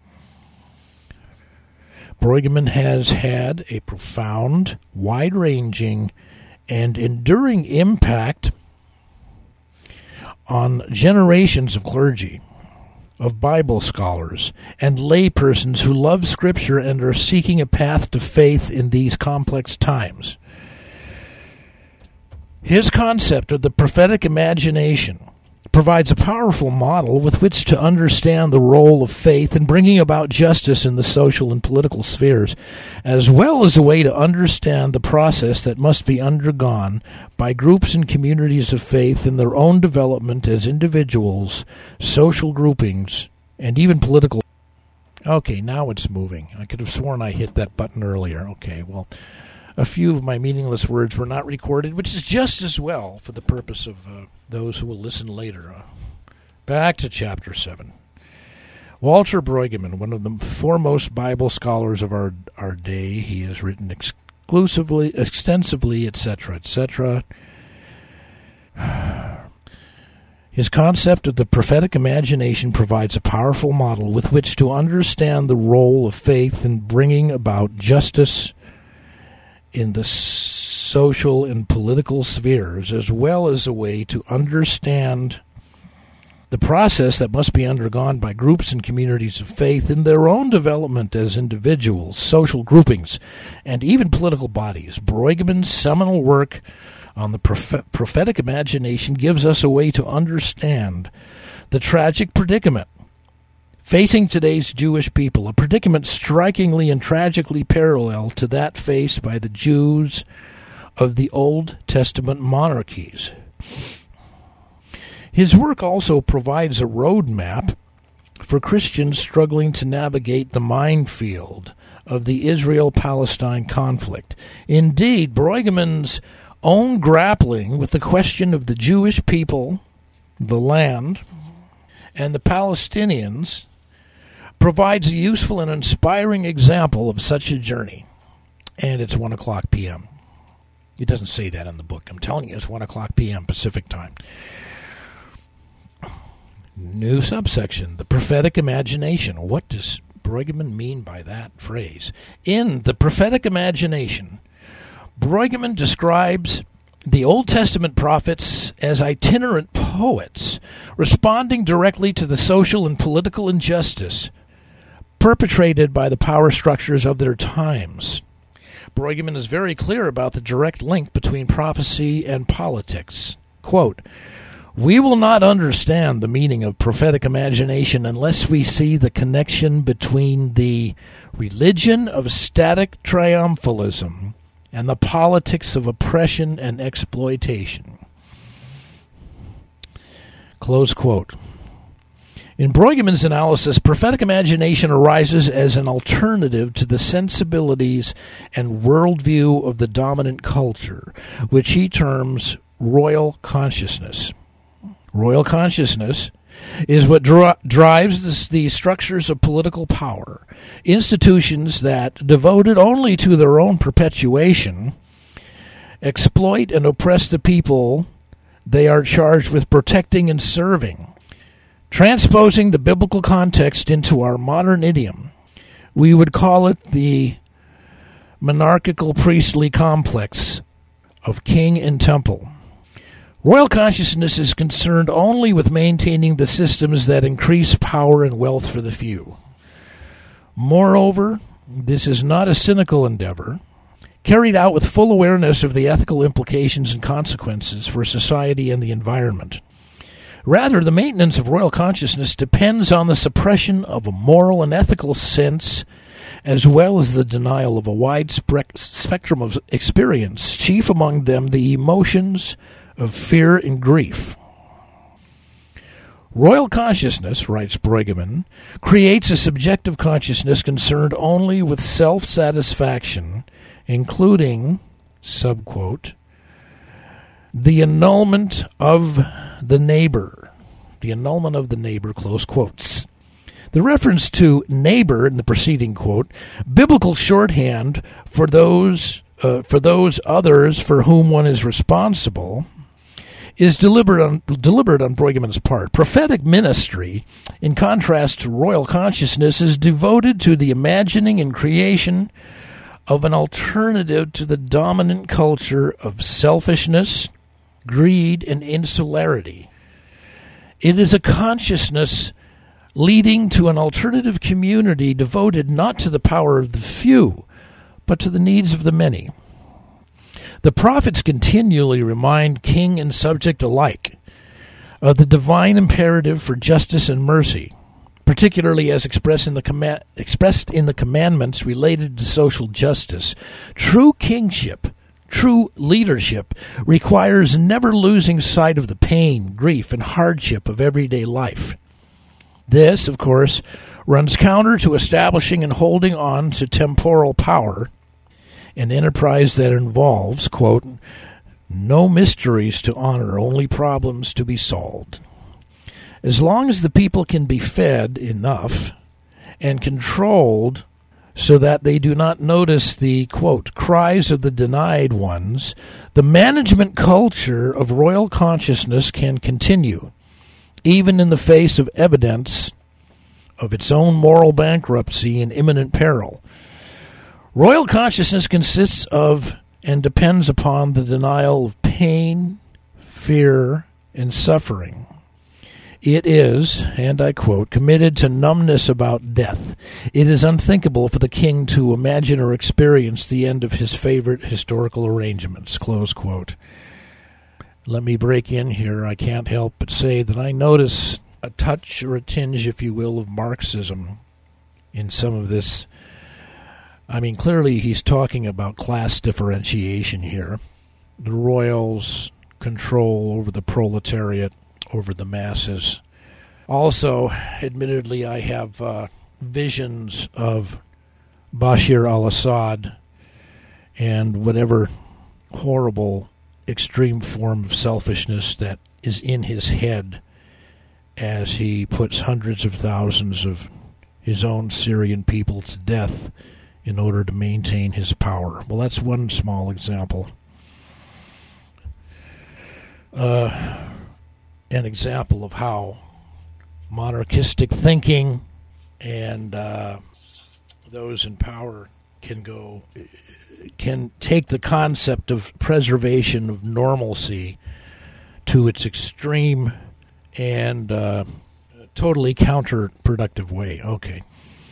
[SPEAKER 1] Brueggemann has had a profound, wide-ranging, and enduring impact on generations of clergy, of Bible scholars, and laypersons who love Scripture and are seeking a path to faith in these complex times. His concept of the prophetic imagination provides a powerful model with which to understand the role of faith in bringing about justice in the social and political spheres, as well as a way to understand the process that must be undergone by groups and communities of faith in their own development as individuals, social groupings, and even political. Okay, now it's moving. I could have sworn I hit that button earlier. Okay, well, a few of my meaningless words were not recorded, which is just as well for the purpose of uh, those who will listen later. Uh, back to Chapter seven. Walter Brueggemann, one of the foremost Bible scholars of our our day, he has written exclusively, extensively, et cetera, et cetera. His concept of the prophetic imagination provides a powerful model with which to understand the role of faith in bringing about justice in the social and political spheres, as well as a way to understand the process that must be undergone by groups and communities of faith in their own development as individuals, social groupings, and even political bodies. Brueggemann's seminal work on the prophet- prophetic imagination gives us a way to understand the tragic predicament facing today's Jewish people, a predicament strikingly and tragically parallel to that faced by the Jews of the Old Testament monarchies. His work also provides a roadmap for Christians struggling to navigate the minefield of the Israel-Palestine conflict. Indeed, Brueggemann's own grappling with the question of the Jewish people, the land, and the Palestinians provides a useful and inspiring example of such a journey. And it's one o'clock p.m. It doesn't say that in the book. I'm telling you, it's one o'clock p.m. Pacific time. New subsection, the prophetic imagination. What does Brueggemann mean by that phrase? In the prophetic imagination, Brueggemann describes the Old Testament prophets as itinerant poets, responding directly to the social and political injustice perpetrated by the power structures of their times. Brueggemann is very clear about the direct link between prophecy and politics. Quote, "We will not understand the meaning of prophetic imagination unless we see the connection between the religion of static triumphalism and the politics of oppression and exploitation." Close quote. In Brueggemann's analysis, prophetic imagination arises as an alternative to the sensibilities and worldview of the dominant culture, which he terms royal consciousness. Royal consciousness is what dri- drives the, the structures of political power. Institutions that, devoted only to their own perpetuation, exploit and oppress the people they are charged with protecting and serving. Transposing the biblical context into our modern idiom, we would call it the monarchical priestly complex of king and temple. Royal consciousness is concerned only with maintaining the systems that increase power and wealth for the few. Moreover, this is not a cynical endeavor, carried out with full awareness of the ethical implications and consequences for society and the environment. Rather, the maintenance of royal consciousness depends on the suppression of a moral and ethical sense, as well as the denial of a wide spe- spectrum of experience, chief among them the emotions of fear and grief. Royal consciousness, writes Brueggemann, creates a subjective consciousness concerned only with self-satisfaction, including, subquote, the annulment of the neighbor. The annulment of the neighbor, close quotes. The reference to neighbor in the preceding quote, biblical shorthand for those uh, for those others for whom one is responsible, is deliberate on, deliberate on Brueggemann's part. Prophetic ministry, in contrast to royal consciousness, is devoted to the imagining and creation of an alternative to the dominant culture of selfishness, greed, and insularity. It is a consciousness leading to an alternative community devoted not to the power of the few, but to the needs of the many. The prophets continually remind king and subject alike of the divine imperative for justice and mercy, particularly as expressed in the command, expressed in the commandments related to social justice. True kingship, true leadership, requires never losing sight of the pain, grief, and hardship of everyday life. This, of course, runs counter to establishing and holding on to temporal power, an enterprise that involves, quote, no mysteries to honor, only problems to be solved. As long as the people can be fed enough and controlled so that they do not notice the, quote, cries of the denied ones, the management culture of royal consciousness can continue, even in the face of evidence of its own moral bankruptcy and imminent peril. Royal consciousness consists of and depends upon the denial of pain, fear, and suffering. It is, and I quote, committed to numbness about death. It is unthinkable for the king to imagine or experience the end of his favorite historical arrangements, close quote. Let me break in here. I can't help but say that I notice a touch or a tinge, if you will, of Marxism in some of this. I mean, clearly he's talking about class differentiation here. The royals' control over the proletariat, over the masses. Also, admittedly, I have uh, visions of Bashar al-Assad and whatever horrible extreme form of selfishness that is in his head as he puts hundreds of thousands of his own Syrian people to death in order to maintain his power. Well, that's one small example. Uh, an example of how monarchistic thinking and uh, those in power can go, can take the concept of preservation of normalcy to its extreme and uh, totally counterproductive way. Okay.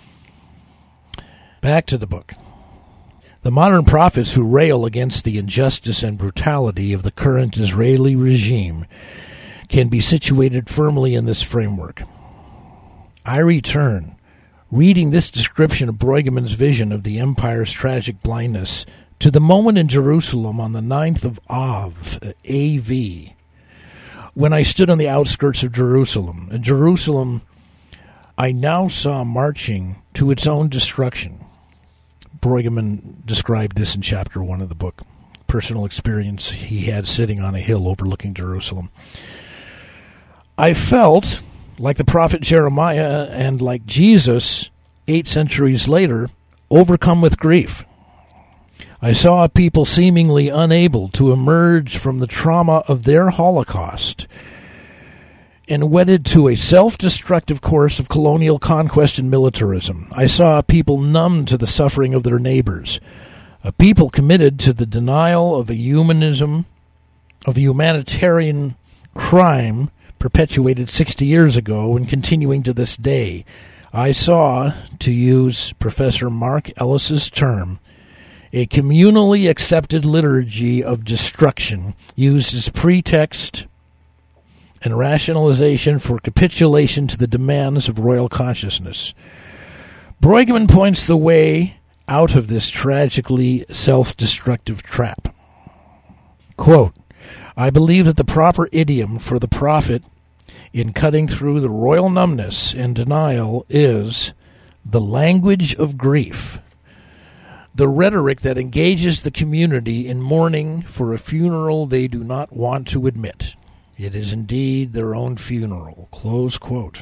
[SPEAKER 1] Back to the book. The modern prophets who rail against the injustice and brutality of the current Israeli regime can be situated firmly in this framework. I return, reading this description of Brueggemann's vision of the empire's tragic blindness, to the moment in Jerusalem on the ninth of Av, A V, when I stood on the outskirts of Jerusalem. In Jerusalem, I now saw marching to its own destruction. Brueggemann described this in chapter one of the book, personal experience he had sitting on a hill overlooking Jerusalem. I felt, like the prophet Jeremiah and like Jesus, eight centuries later, overcome with grief. I saw a people seemingly unable to emerge from the trauma of their Holocaust and wedded to a self-destructive course of colonial conquest and militarism. I saw a people numb to the suffering of their neighbors, a people committed to the denial of a humanism, of a humanitarian crime perpetuated sixty years ago and continuing to this day. I saw, to use Professor Mark Ellis's term, a communally accepted liturgy of destruction used as pretext and rationalization for capitulation to the demands of royal consciousness. Brueggemann points the way out of this tragically self-destructive trap. Quote, I believe that the proper idiom for the prophet in cutting through the royal numbness and denial is the language of grief, the rhetoric that engages the community in mourning for a funeral they do not want to admit. It is indeed their own funeral. Close quote.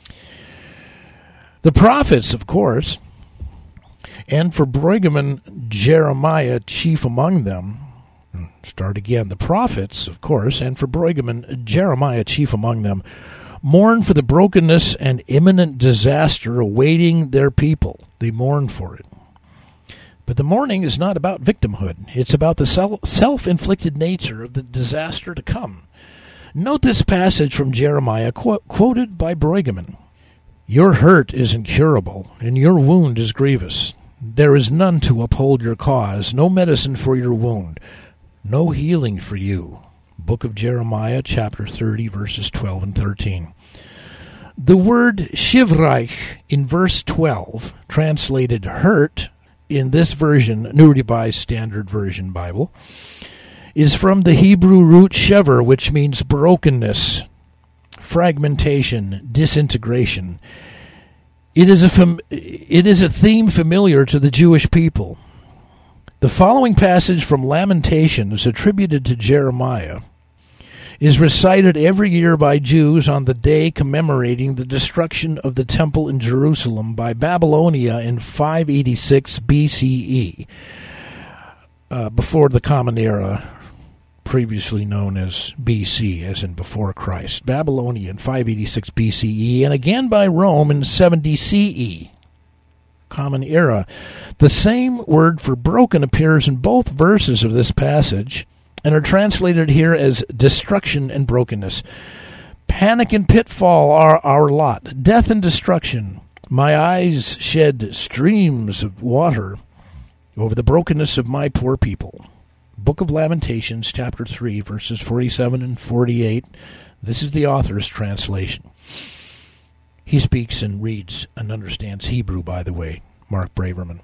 [SPEAKER 1] The prophets, of course, and for Brueggemann, Jeremiah chief among them. Start again. The prophets, of course, and for Brueggemann, Jeremiah chief among them, mourn for the brokenness and imminent disaster awaiting their people. They mourn for it. But the mourning is not about victimhood. It's about the self- self-inflicted nature of the disaster to come. Note this passage from Jeremiah qu- quoted by Brueggemann. Your hurt is incurable, and your wound is grievous. There is none to uphold your cause, no medicine for your wound, no healing for you. Book of Jeremiah, chapter thirty, verses twelve and thirteen. The word shivreich in verse twelve, translated hurt in this version, New Revised Standard Version Bible, is from the Hebrew root shever, which means brokenness, fragmentation, disintegration. It is a fam- it is a theme familiar to the Jewish people. The following passage from Lamentations, attributed to Jeremiah, is recited every year by Jews on the day commemorating the destruction of the temple in Jerusalem by Babylonia in five eighty-six B C E, uh, before the Common Era, previously known as B C, as in before Christ. Babylonia in five eighty-six B C E, and again by Rome in seventy C E, Common Era. The same word for broken appears in both verses of this passage, and are translated here as destruction and brokenness. Panic and pitfall are our lot, death and destruction. My eyes shed streams of water over the brokenness of my poor people. Book of Lamentations, chapter three, verses forty-seven and forty-eight. This is the author's translation. He speaks and reads and understands Hebrew, by the way, Mark Braverman.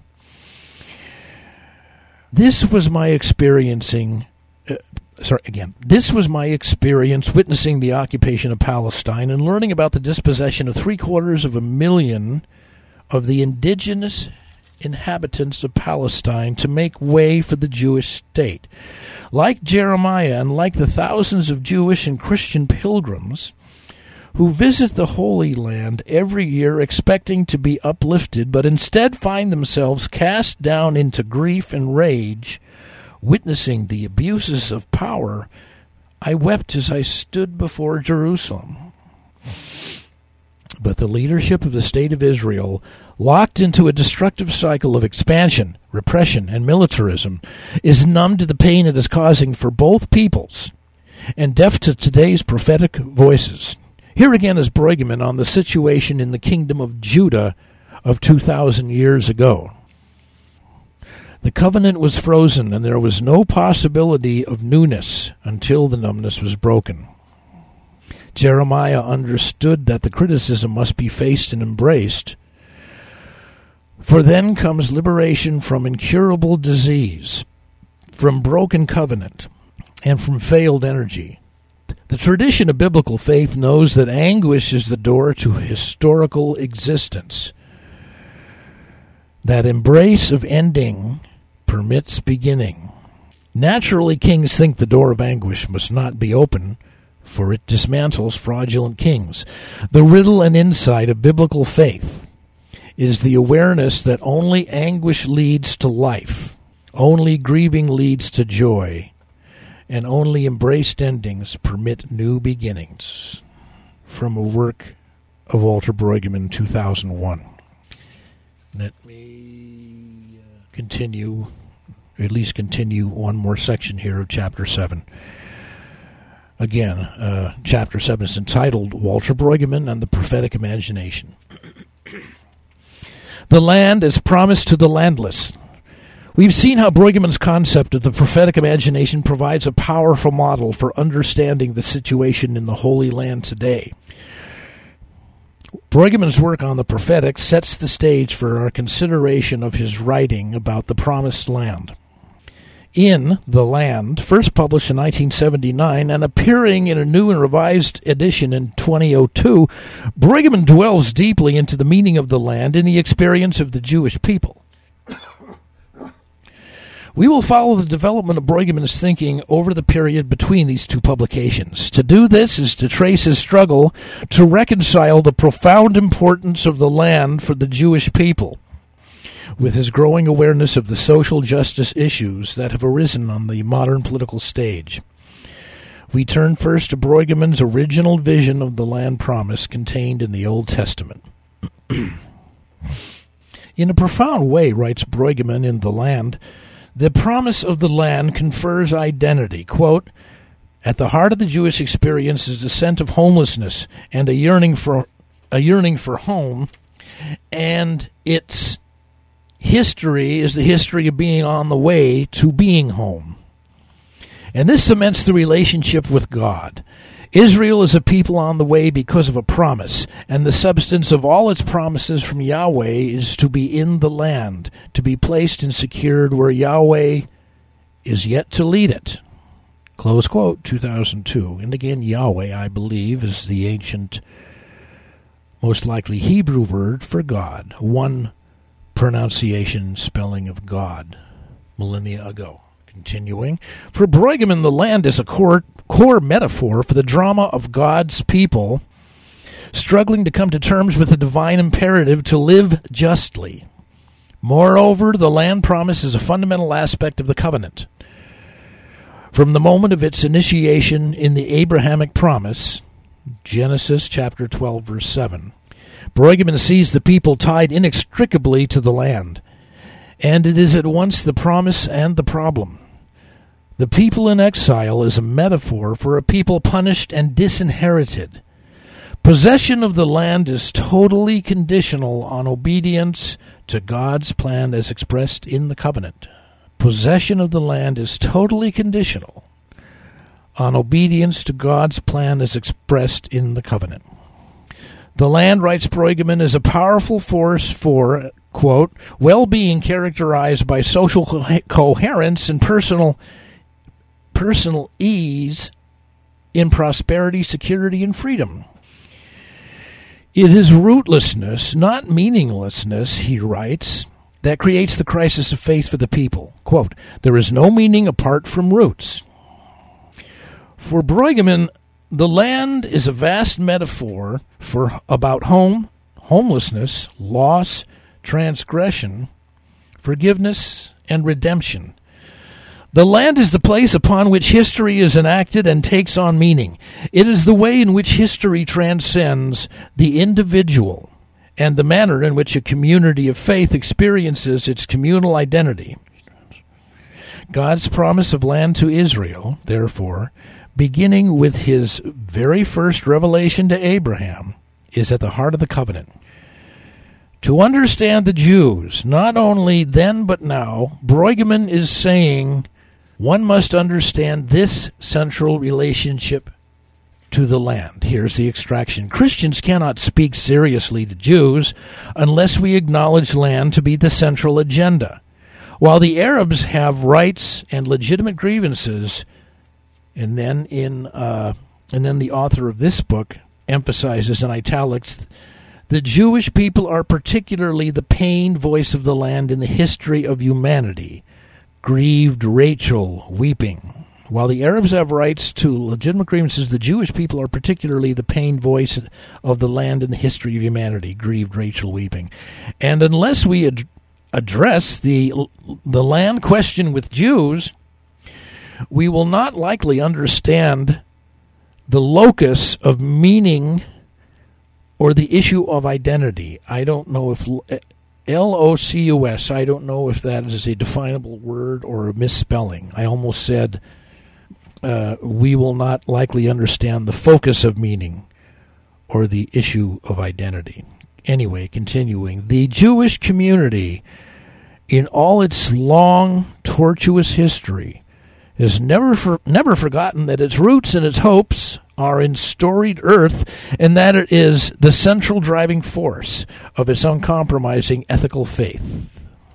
[SPEAKER 1] This was my experiencing... Uh, sorry, again. This was my experience witnessing the occupation of Palestine and learning about the dispossession of three-quarters of a million of the indigenous inhabitants of Palestine to make way for the Jewish state. Like Jeremiah and like the thousands of Jewish and Christian pilgrims who visit the Holy Land every year expecting to be uplifted, but instead find themselves cast down into grief and rage, witnessing the abuses of power, I wept as I stood before Jerusalem. But the leadership of the State of Israel, locked into a destructive cycle of expansion, repression, and militarism, is numb to the pain it is causing for both peoples, and deaf to today's prophetic voices. Here again is Brueggemann on the situation in the kingdom of Judah of two thousand years ago. The covenant was frozen, and there was no possibility of newness until the numbness was broken. Jeremiah understood that the criticism must be faced and embraced, for then comes liberation from incurable disease, from broken covenant, and from failed energy. The tradition of biblical faith knows that anguish is the door to historical existence. That embrace of ending permits beginning. Naturally, kings think the door of anguish must not be open, for it dismantles fraudulent kings. The riddle and insight of biblical faith is the awareness that only anguish leads to life, only grieving leads to joy, and only embraced endings permit new beginnings. From a work of Walter Brueggemann, two thousand one. Let me continue, at least continue one more section here of chapter seven. Again, uh, chapter seven is entitled Walter Brueggemann and the Prophetic Imagination. The land is promised to the landless. We've seen how Brueggemann's concept of the prophetic imagination provides a powerful model for understanding the situation in the Holy Land today. Brueggemann's work on the prophetic sets the stage for our consideration of his writing about the Promised Land. in The Land, first published in nineteen seventy-nine and appearing in a new and revised edition in twenty oh two, Brueggemann dwells deeply into the meaning of the land in the experience of the Jewish people. We will follow the development of Brueggemann's thinking over the period between these two publications. To do this is to trace his struggle to reconcile the profound importance of the land for the Jewish people with his growing awareness of the social justice issues that have arisen on the modern political stage. We turn first to Brueggemann's original vision of the land promise contained in the Old Testament. In a profound way, writes Brueggemann in The Land, the promise of the land confers identity. Quote, at the heart of the Jewish experience is the sense of homelessness and a yearning for a yearning for home, and its history is the history of being on the way to being home. And this cements the relationship with God. Israel is a people on the way because of a promise, and the substance of all its promises from Yahweh is to be in the land, to be placed and secured where Yahweh is yet to lead it. Close quote, two thousand two. And again, Yahweh, I believe, is the ancient, most likely Hebrew word for God, one pronunciation spelling of God, millennia ago. Continuing, for Brueggemann, the land is a core, core metaphor for the drama of God's people struggling to come to terms with the divine imperative to live justly. Moreover, the land promise is a fundamental aspect of the covenant. From the moment of its initiation in the Abrahamic promise, Genesis chapter twelve, verse seven, Brueggemann sees the people tied inextricably to the land, and it is at once the promise and the problem. The people in exile is a metaphor for a people punished and disinherited. Possession of the land is totally conditional on obedience to God's plan as expressed in the covenant. Possession of the land is totally conditional on obedience to God's plan as expressed in the covenant. The land, writes Brueggemann, is a powerful force for, quote, well-being characterized by social co- coherence and personal personal ease in prosperity, security, and freedom. It is rootlessness, not meaninglessness, he writes, that creates the crisis of faith for the people. Quote, there is no meaning apart from roots. For Brueggemann, the land is a vast metaphor for about home, homelessness, loss, transgression, forgiveness, and redemption. The land is the place upon which history is enacted and takes on meaning. It is the way in which history transcends the individual and the manner in which a community of faith experiences its communal identity. God's promise of land to Israel, therefore, beginning with his very first revelation to Abraham, is at the heart of the covenant. To understand the Jews, not only then but now, Brueggemann is saying one must understand this central relationship to the land. Here's the extraction. Christians cannot speak seriously to Jews unless we acknowledge land to be the central agenda. While the Arabs have rights and legitimate grievances, and then in uh, and then the author of this book emphasizes in italics, the Jewish people are particularly the pained voice of the land in the history of humanity. Grieved Rachel weeping. While the Arabs have rights to legitimate grievances, the Jewish people are particularly the pained voice of the land in the history of humanity. Grieved Rachel weeping. And unless we ad- address the the land question with Jews, we will not likely understand the locus of meaning or the issue of identity. I don't know if L O C U S, I don't know if that is a definable word or a misspelling. I almost said uh, we will not likely understand the focus of meaning or the issue of identity. Anyway, continuing, the Jewish community, in all its long, tortuous history, has never for, never forgotten that its roots and its hopes are in storied earth, and that it is the central driving force of its uncompromising ethical faith.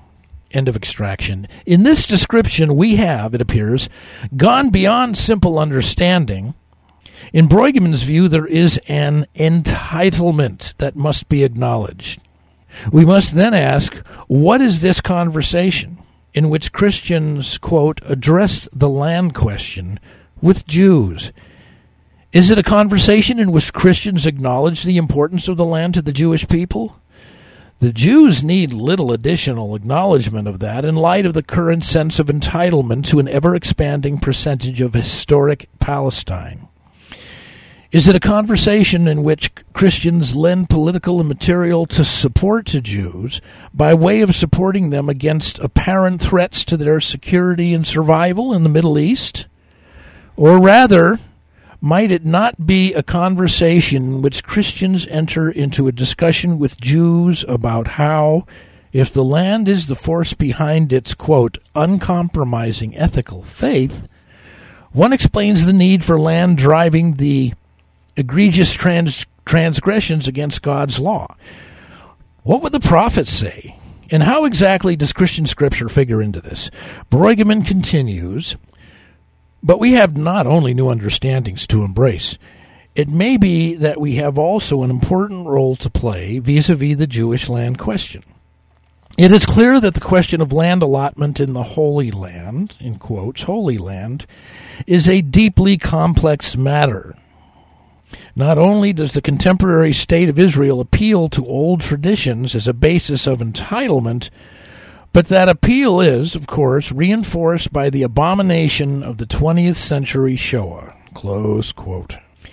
[SPEAKER 1] End of extraction. In this description, we have, it appears, gone beyond simple understanding. In Brueggemann's view, there is an entitlement that must be acknowledged. We must then ask, what is this conversation in which Christians, quote, address the land question with Jews? Is it a conversation in which Christians acknowledge the importance of the land to the Jewish people? The Jews need little additional acknowledgement of that in light of the current sense of entitlement to an ever-expanding percentage of historic Palestine. Is it a conversation in which Christians lend political and material to support to Jews by way of supporting them against apparent threats to their security and survival in the Middle East? Or rather, might it not be a conversation in which Christians enter into a discussion with Jews about how, if the land is the force behind its, quote, uncompromising ethical faith, one explains the need for land driving the egregious trans- transgressions against God's law? What would the prophets say? And how exactly does Christian scripture figure into this? Brueggemann continues, but we have not only new understandings to embrace. It may be that we have also an important role to play vis-a-vis the Jewish land question. It is clear that the question of land allotment in the Holy Land, in quotes, Holy Land, is a deeply complex matter. Not only does the contemporary state of Israel appeal to old traditions as a basis of entitlement, but that appeal is, of course, reinforced by the abomination of the twentieth century Shoah. Close quote.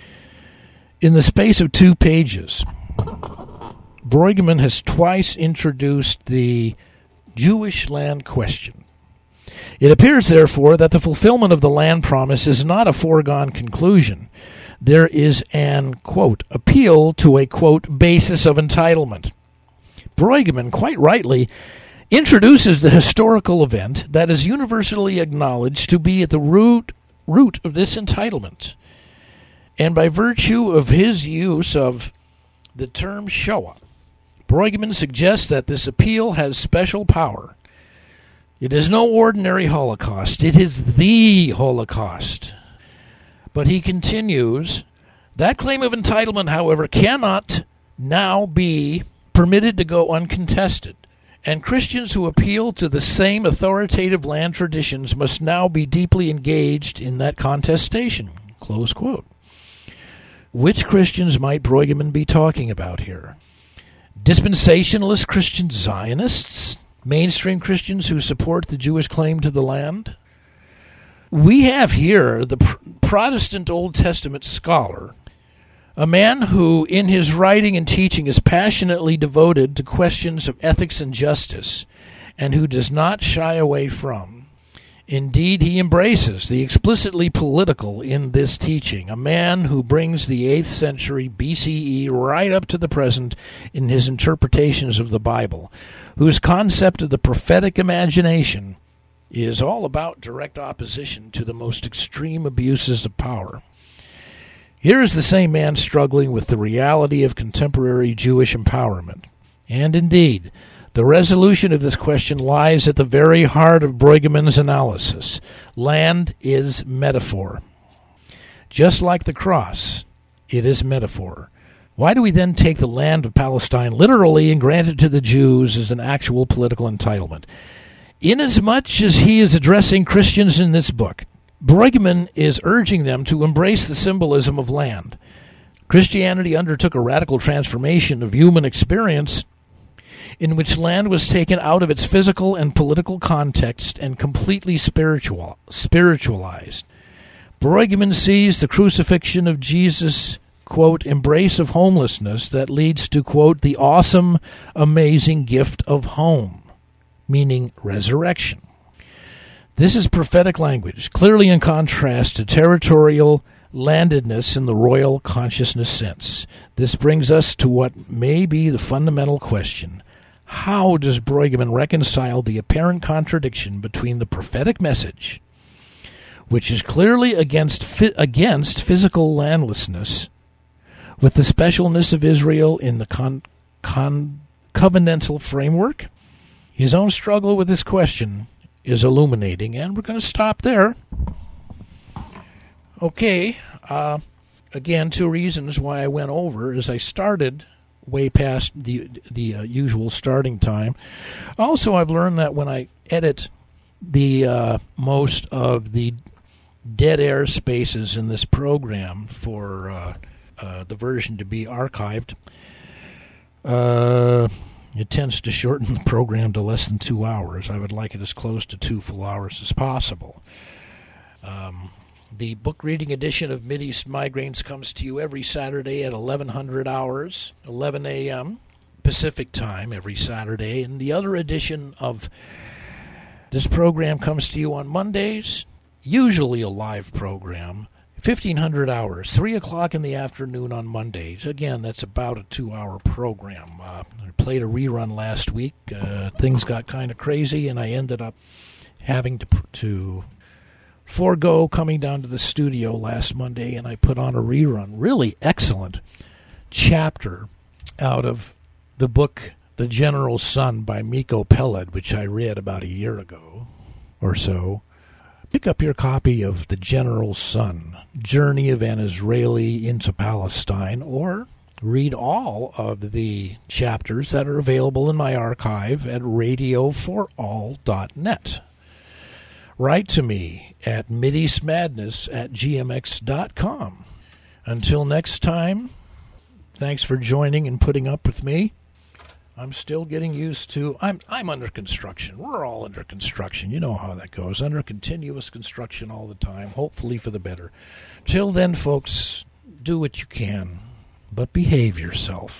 [SPEAKER 1] In the space of two pages, Brueggemann has twice introduced the Jewish land question. It appears, therefore, that the fulfillment of the land promise is not a foregone conclusion. There is an, quote, appeal to a, quote, basis of entitlement. Brueggemann, quite rightly, introduces the historical event that is universally acknowledged to be at the root root of this entitlement. And by virtue of his use of the term Shoah, Brueggemann suggests that this appeal has special power. It is no ordinary Holocaust. It is the Holocaust. But he continues, that claim of entitlement, however, cannot now be permitted to go uncontested, and Christians who appeal to the same authoritative land traditions must now be deeply engaged in that contestation. Close quote. Which Christians might Brueggemann be talking about here? Dispensationalist Christian Zionists? Mainstream Christians who support the Jewish claim to the land? We have here the pr- Protestant Old Testament scholar, a man who, in his writing and teaching, is passionately devoted to questions of ethics and justice, and who does not shy away from. Indeed, he embraces the explicitly political in this teaching, a man who brings the eighth century B C E right up to the present in his interpretations of the Bible, whose concept of the prophetic imagination is all about direct opposition to the most extreme abuses of power. Here is the same man struggling with the reality of contemporary Jewish empowerment. And indeed, the resolution of this question lies at the very heart of Brueggemann's analysis. Land is metaphor. Just like the cross, it is metaphor. Why do we then take the land of Palestine literally and grant it to the Jews as an actual political entitlement? Inasmuch as he is addressing Christians in this book, Brueggemann is urging them to embrace the symbolism of land. Christianity undertook a radical transformation of human experience in which land was taken out of its physical and political context and completely spiritual, spiritualized. Brueggemann sees the crucifixion of Jesus, quote, embrace of homelessness that leads to, quote, the awesome, amazing gift of home, meaning resurrection. This is prophetic language, clearly in contrast to territorial landedness in the royal consciousness sense. This brings us to what may be the fundamental question. How does Brueggemann reconcile the apparent contradiction between the prophetic message, which is clearly against fi- against physical landlessness, with the specialness of Israel in the con- con- covenantal framework? His own struggle with this question is illuminating, and we're going to stop there. Okay, uh, again, two reasons why I went over is I started way past the the uh, usual starting time. Also, I've learned that when I edit the uh, most of the dead air spaces in this program for uh, uh, the version to be archived, uh, it tends to shorten the program to less than two hours. I would like it as close to two full hours as possible. Um, the book reading edition of Mideast Migraines comes to you every Saturday at eleven hundred hours, eleven a.m. Pacific time every Saturday. And the other edition of this program comes to you on Mondays, usually a live program, fifteen hundred hours, three o'clock in the afternoon on Mondays. Again, that's about a two-hour program. Uh, I played a rerun last week. Uh, things got kind of crazy, and I ended up having to to forego coming down to the studio last Monday, and I put on a rerun. Really excellent chapter out of the book The General's Son by Miko Peled, which I read about a year ago or so. Pick up your copy of The General's Son, Journey of an Israeli into Palestine, or read all of the chapters that are available in my archive at radio for all dot net. Write to me at mideastmadness at g m x dot com. Until next time, thanks for joining and putting up with me. I'm still getting used to, I'm I'm under construction. We're all under construction. You know how that goes. Under continuous construction all the time, hopefully for the better. Till then, folks, do what you can, but behave yourself.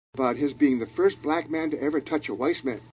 [SPEAKER 3] about his being the first black man to ever touch a white man.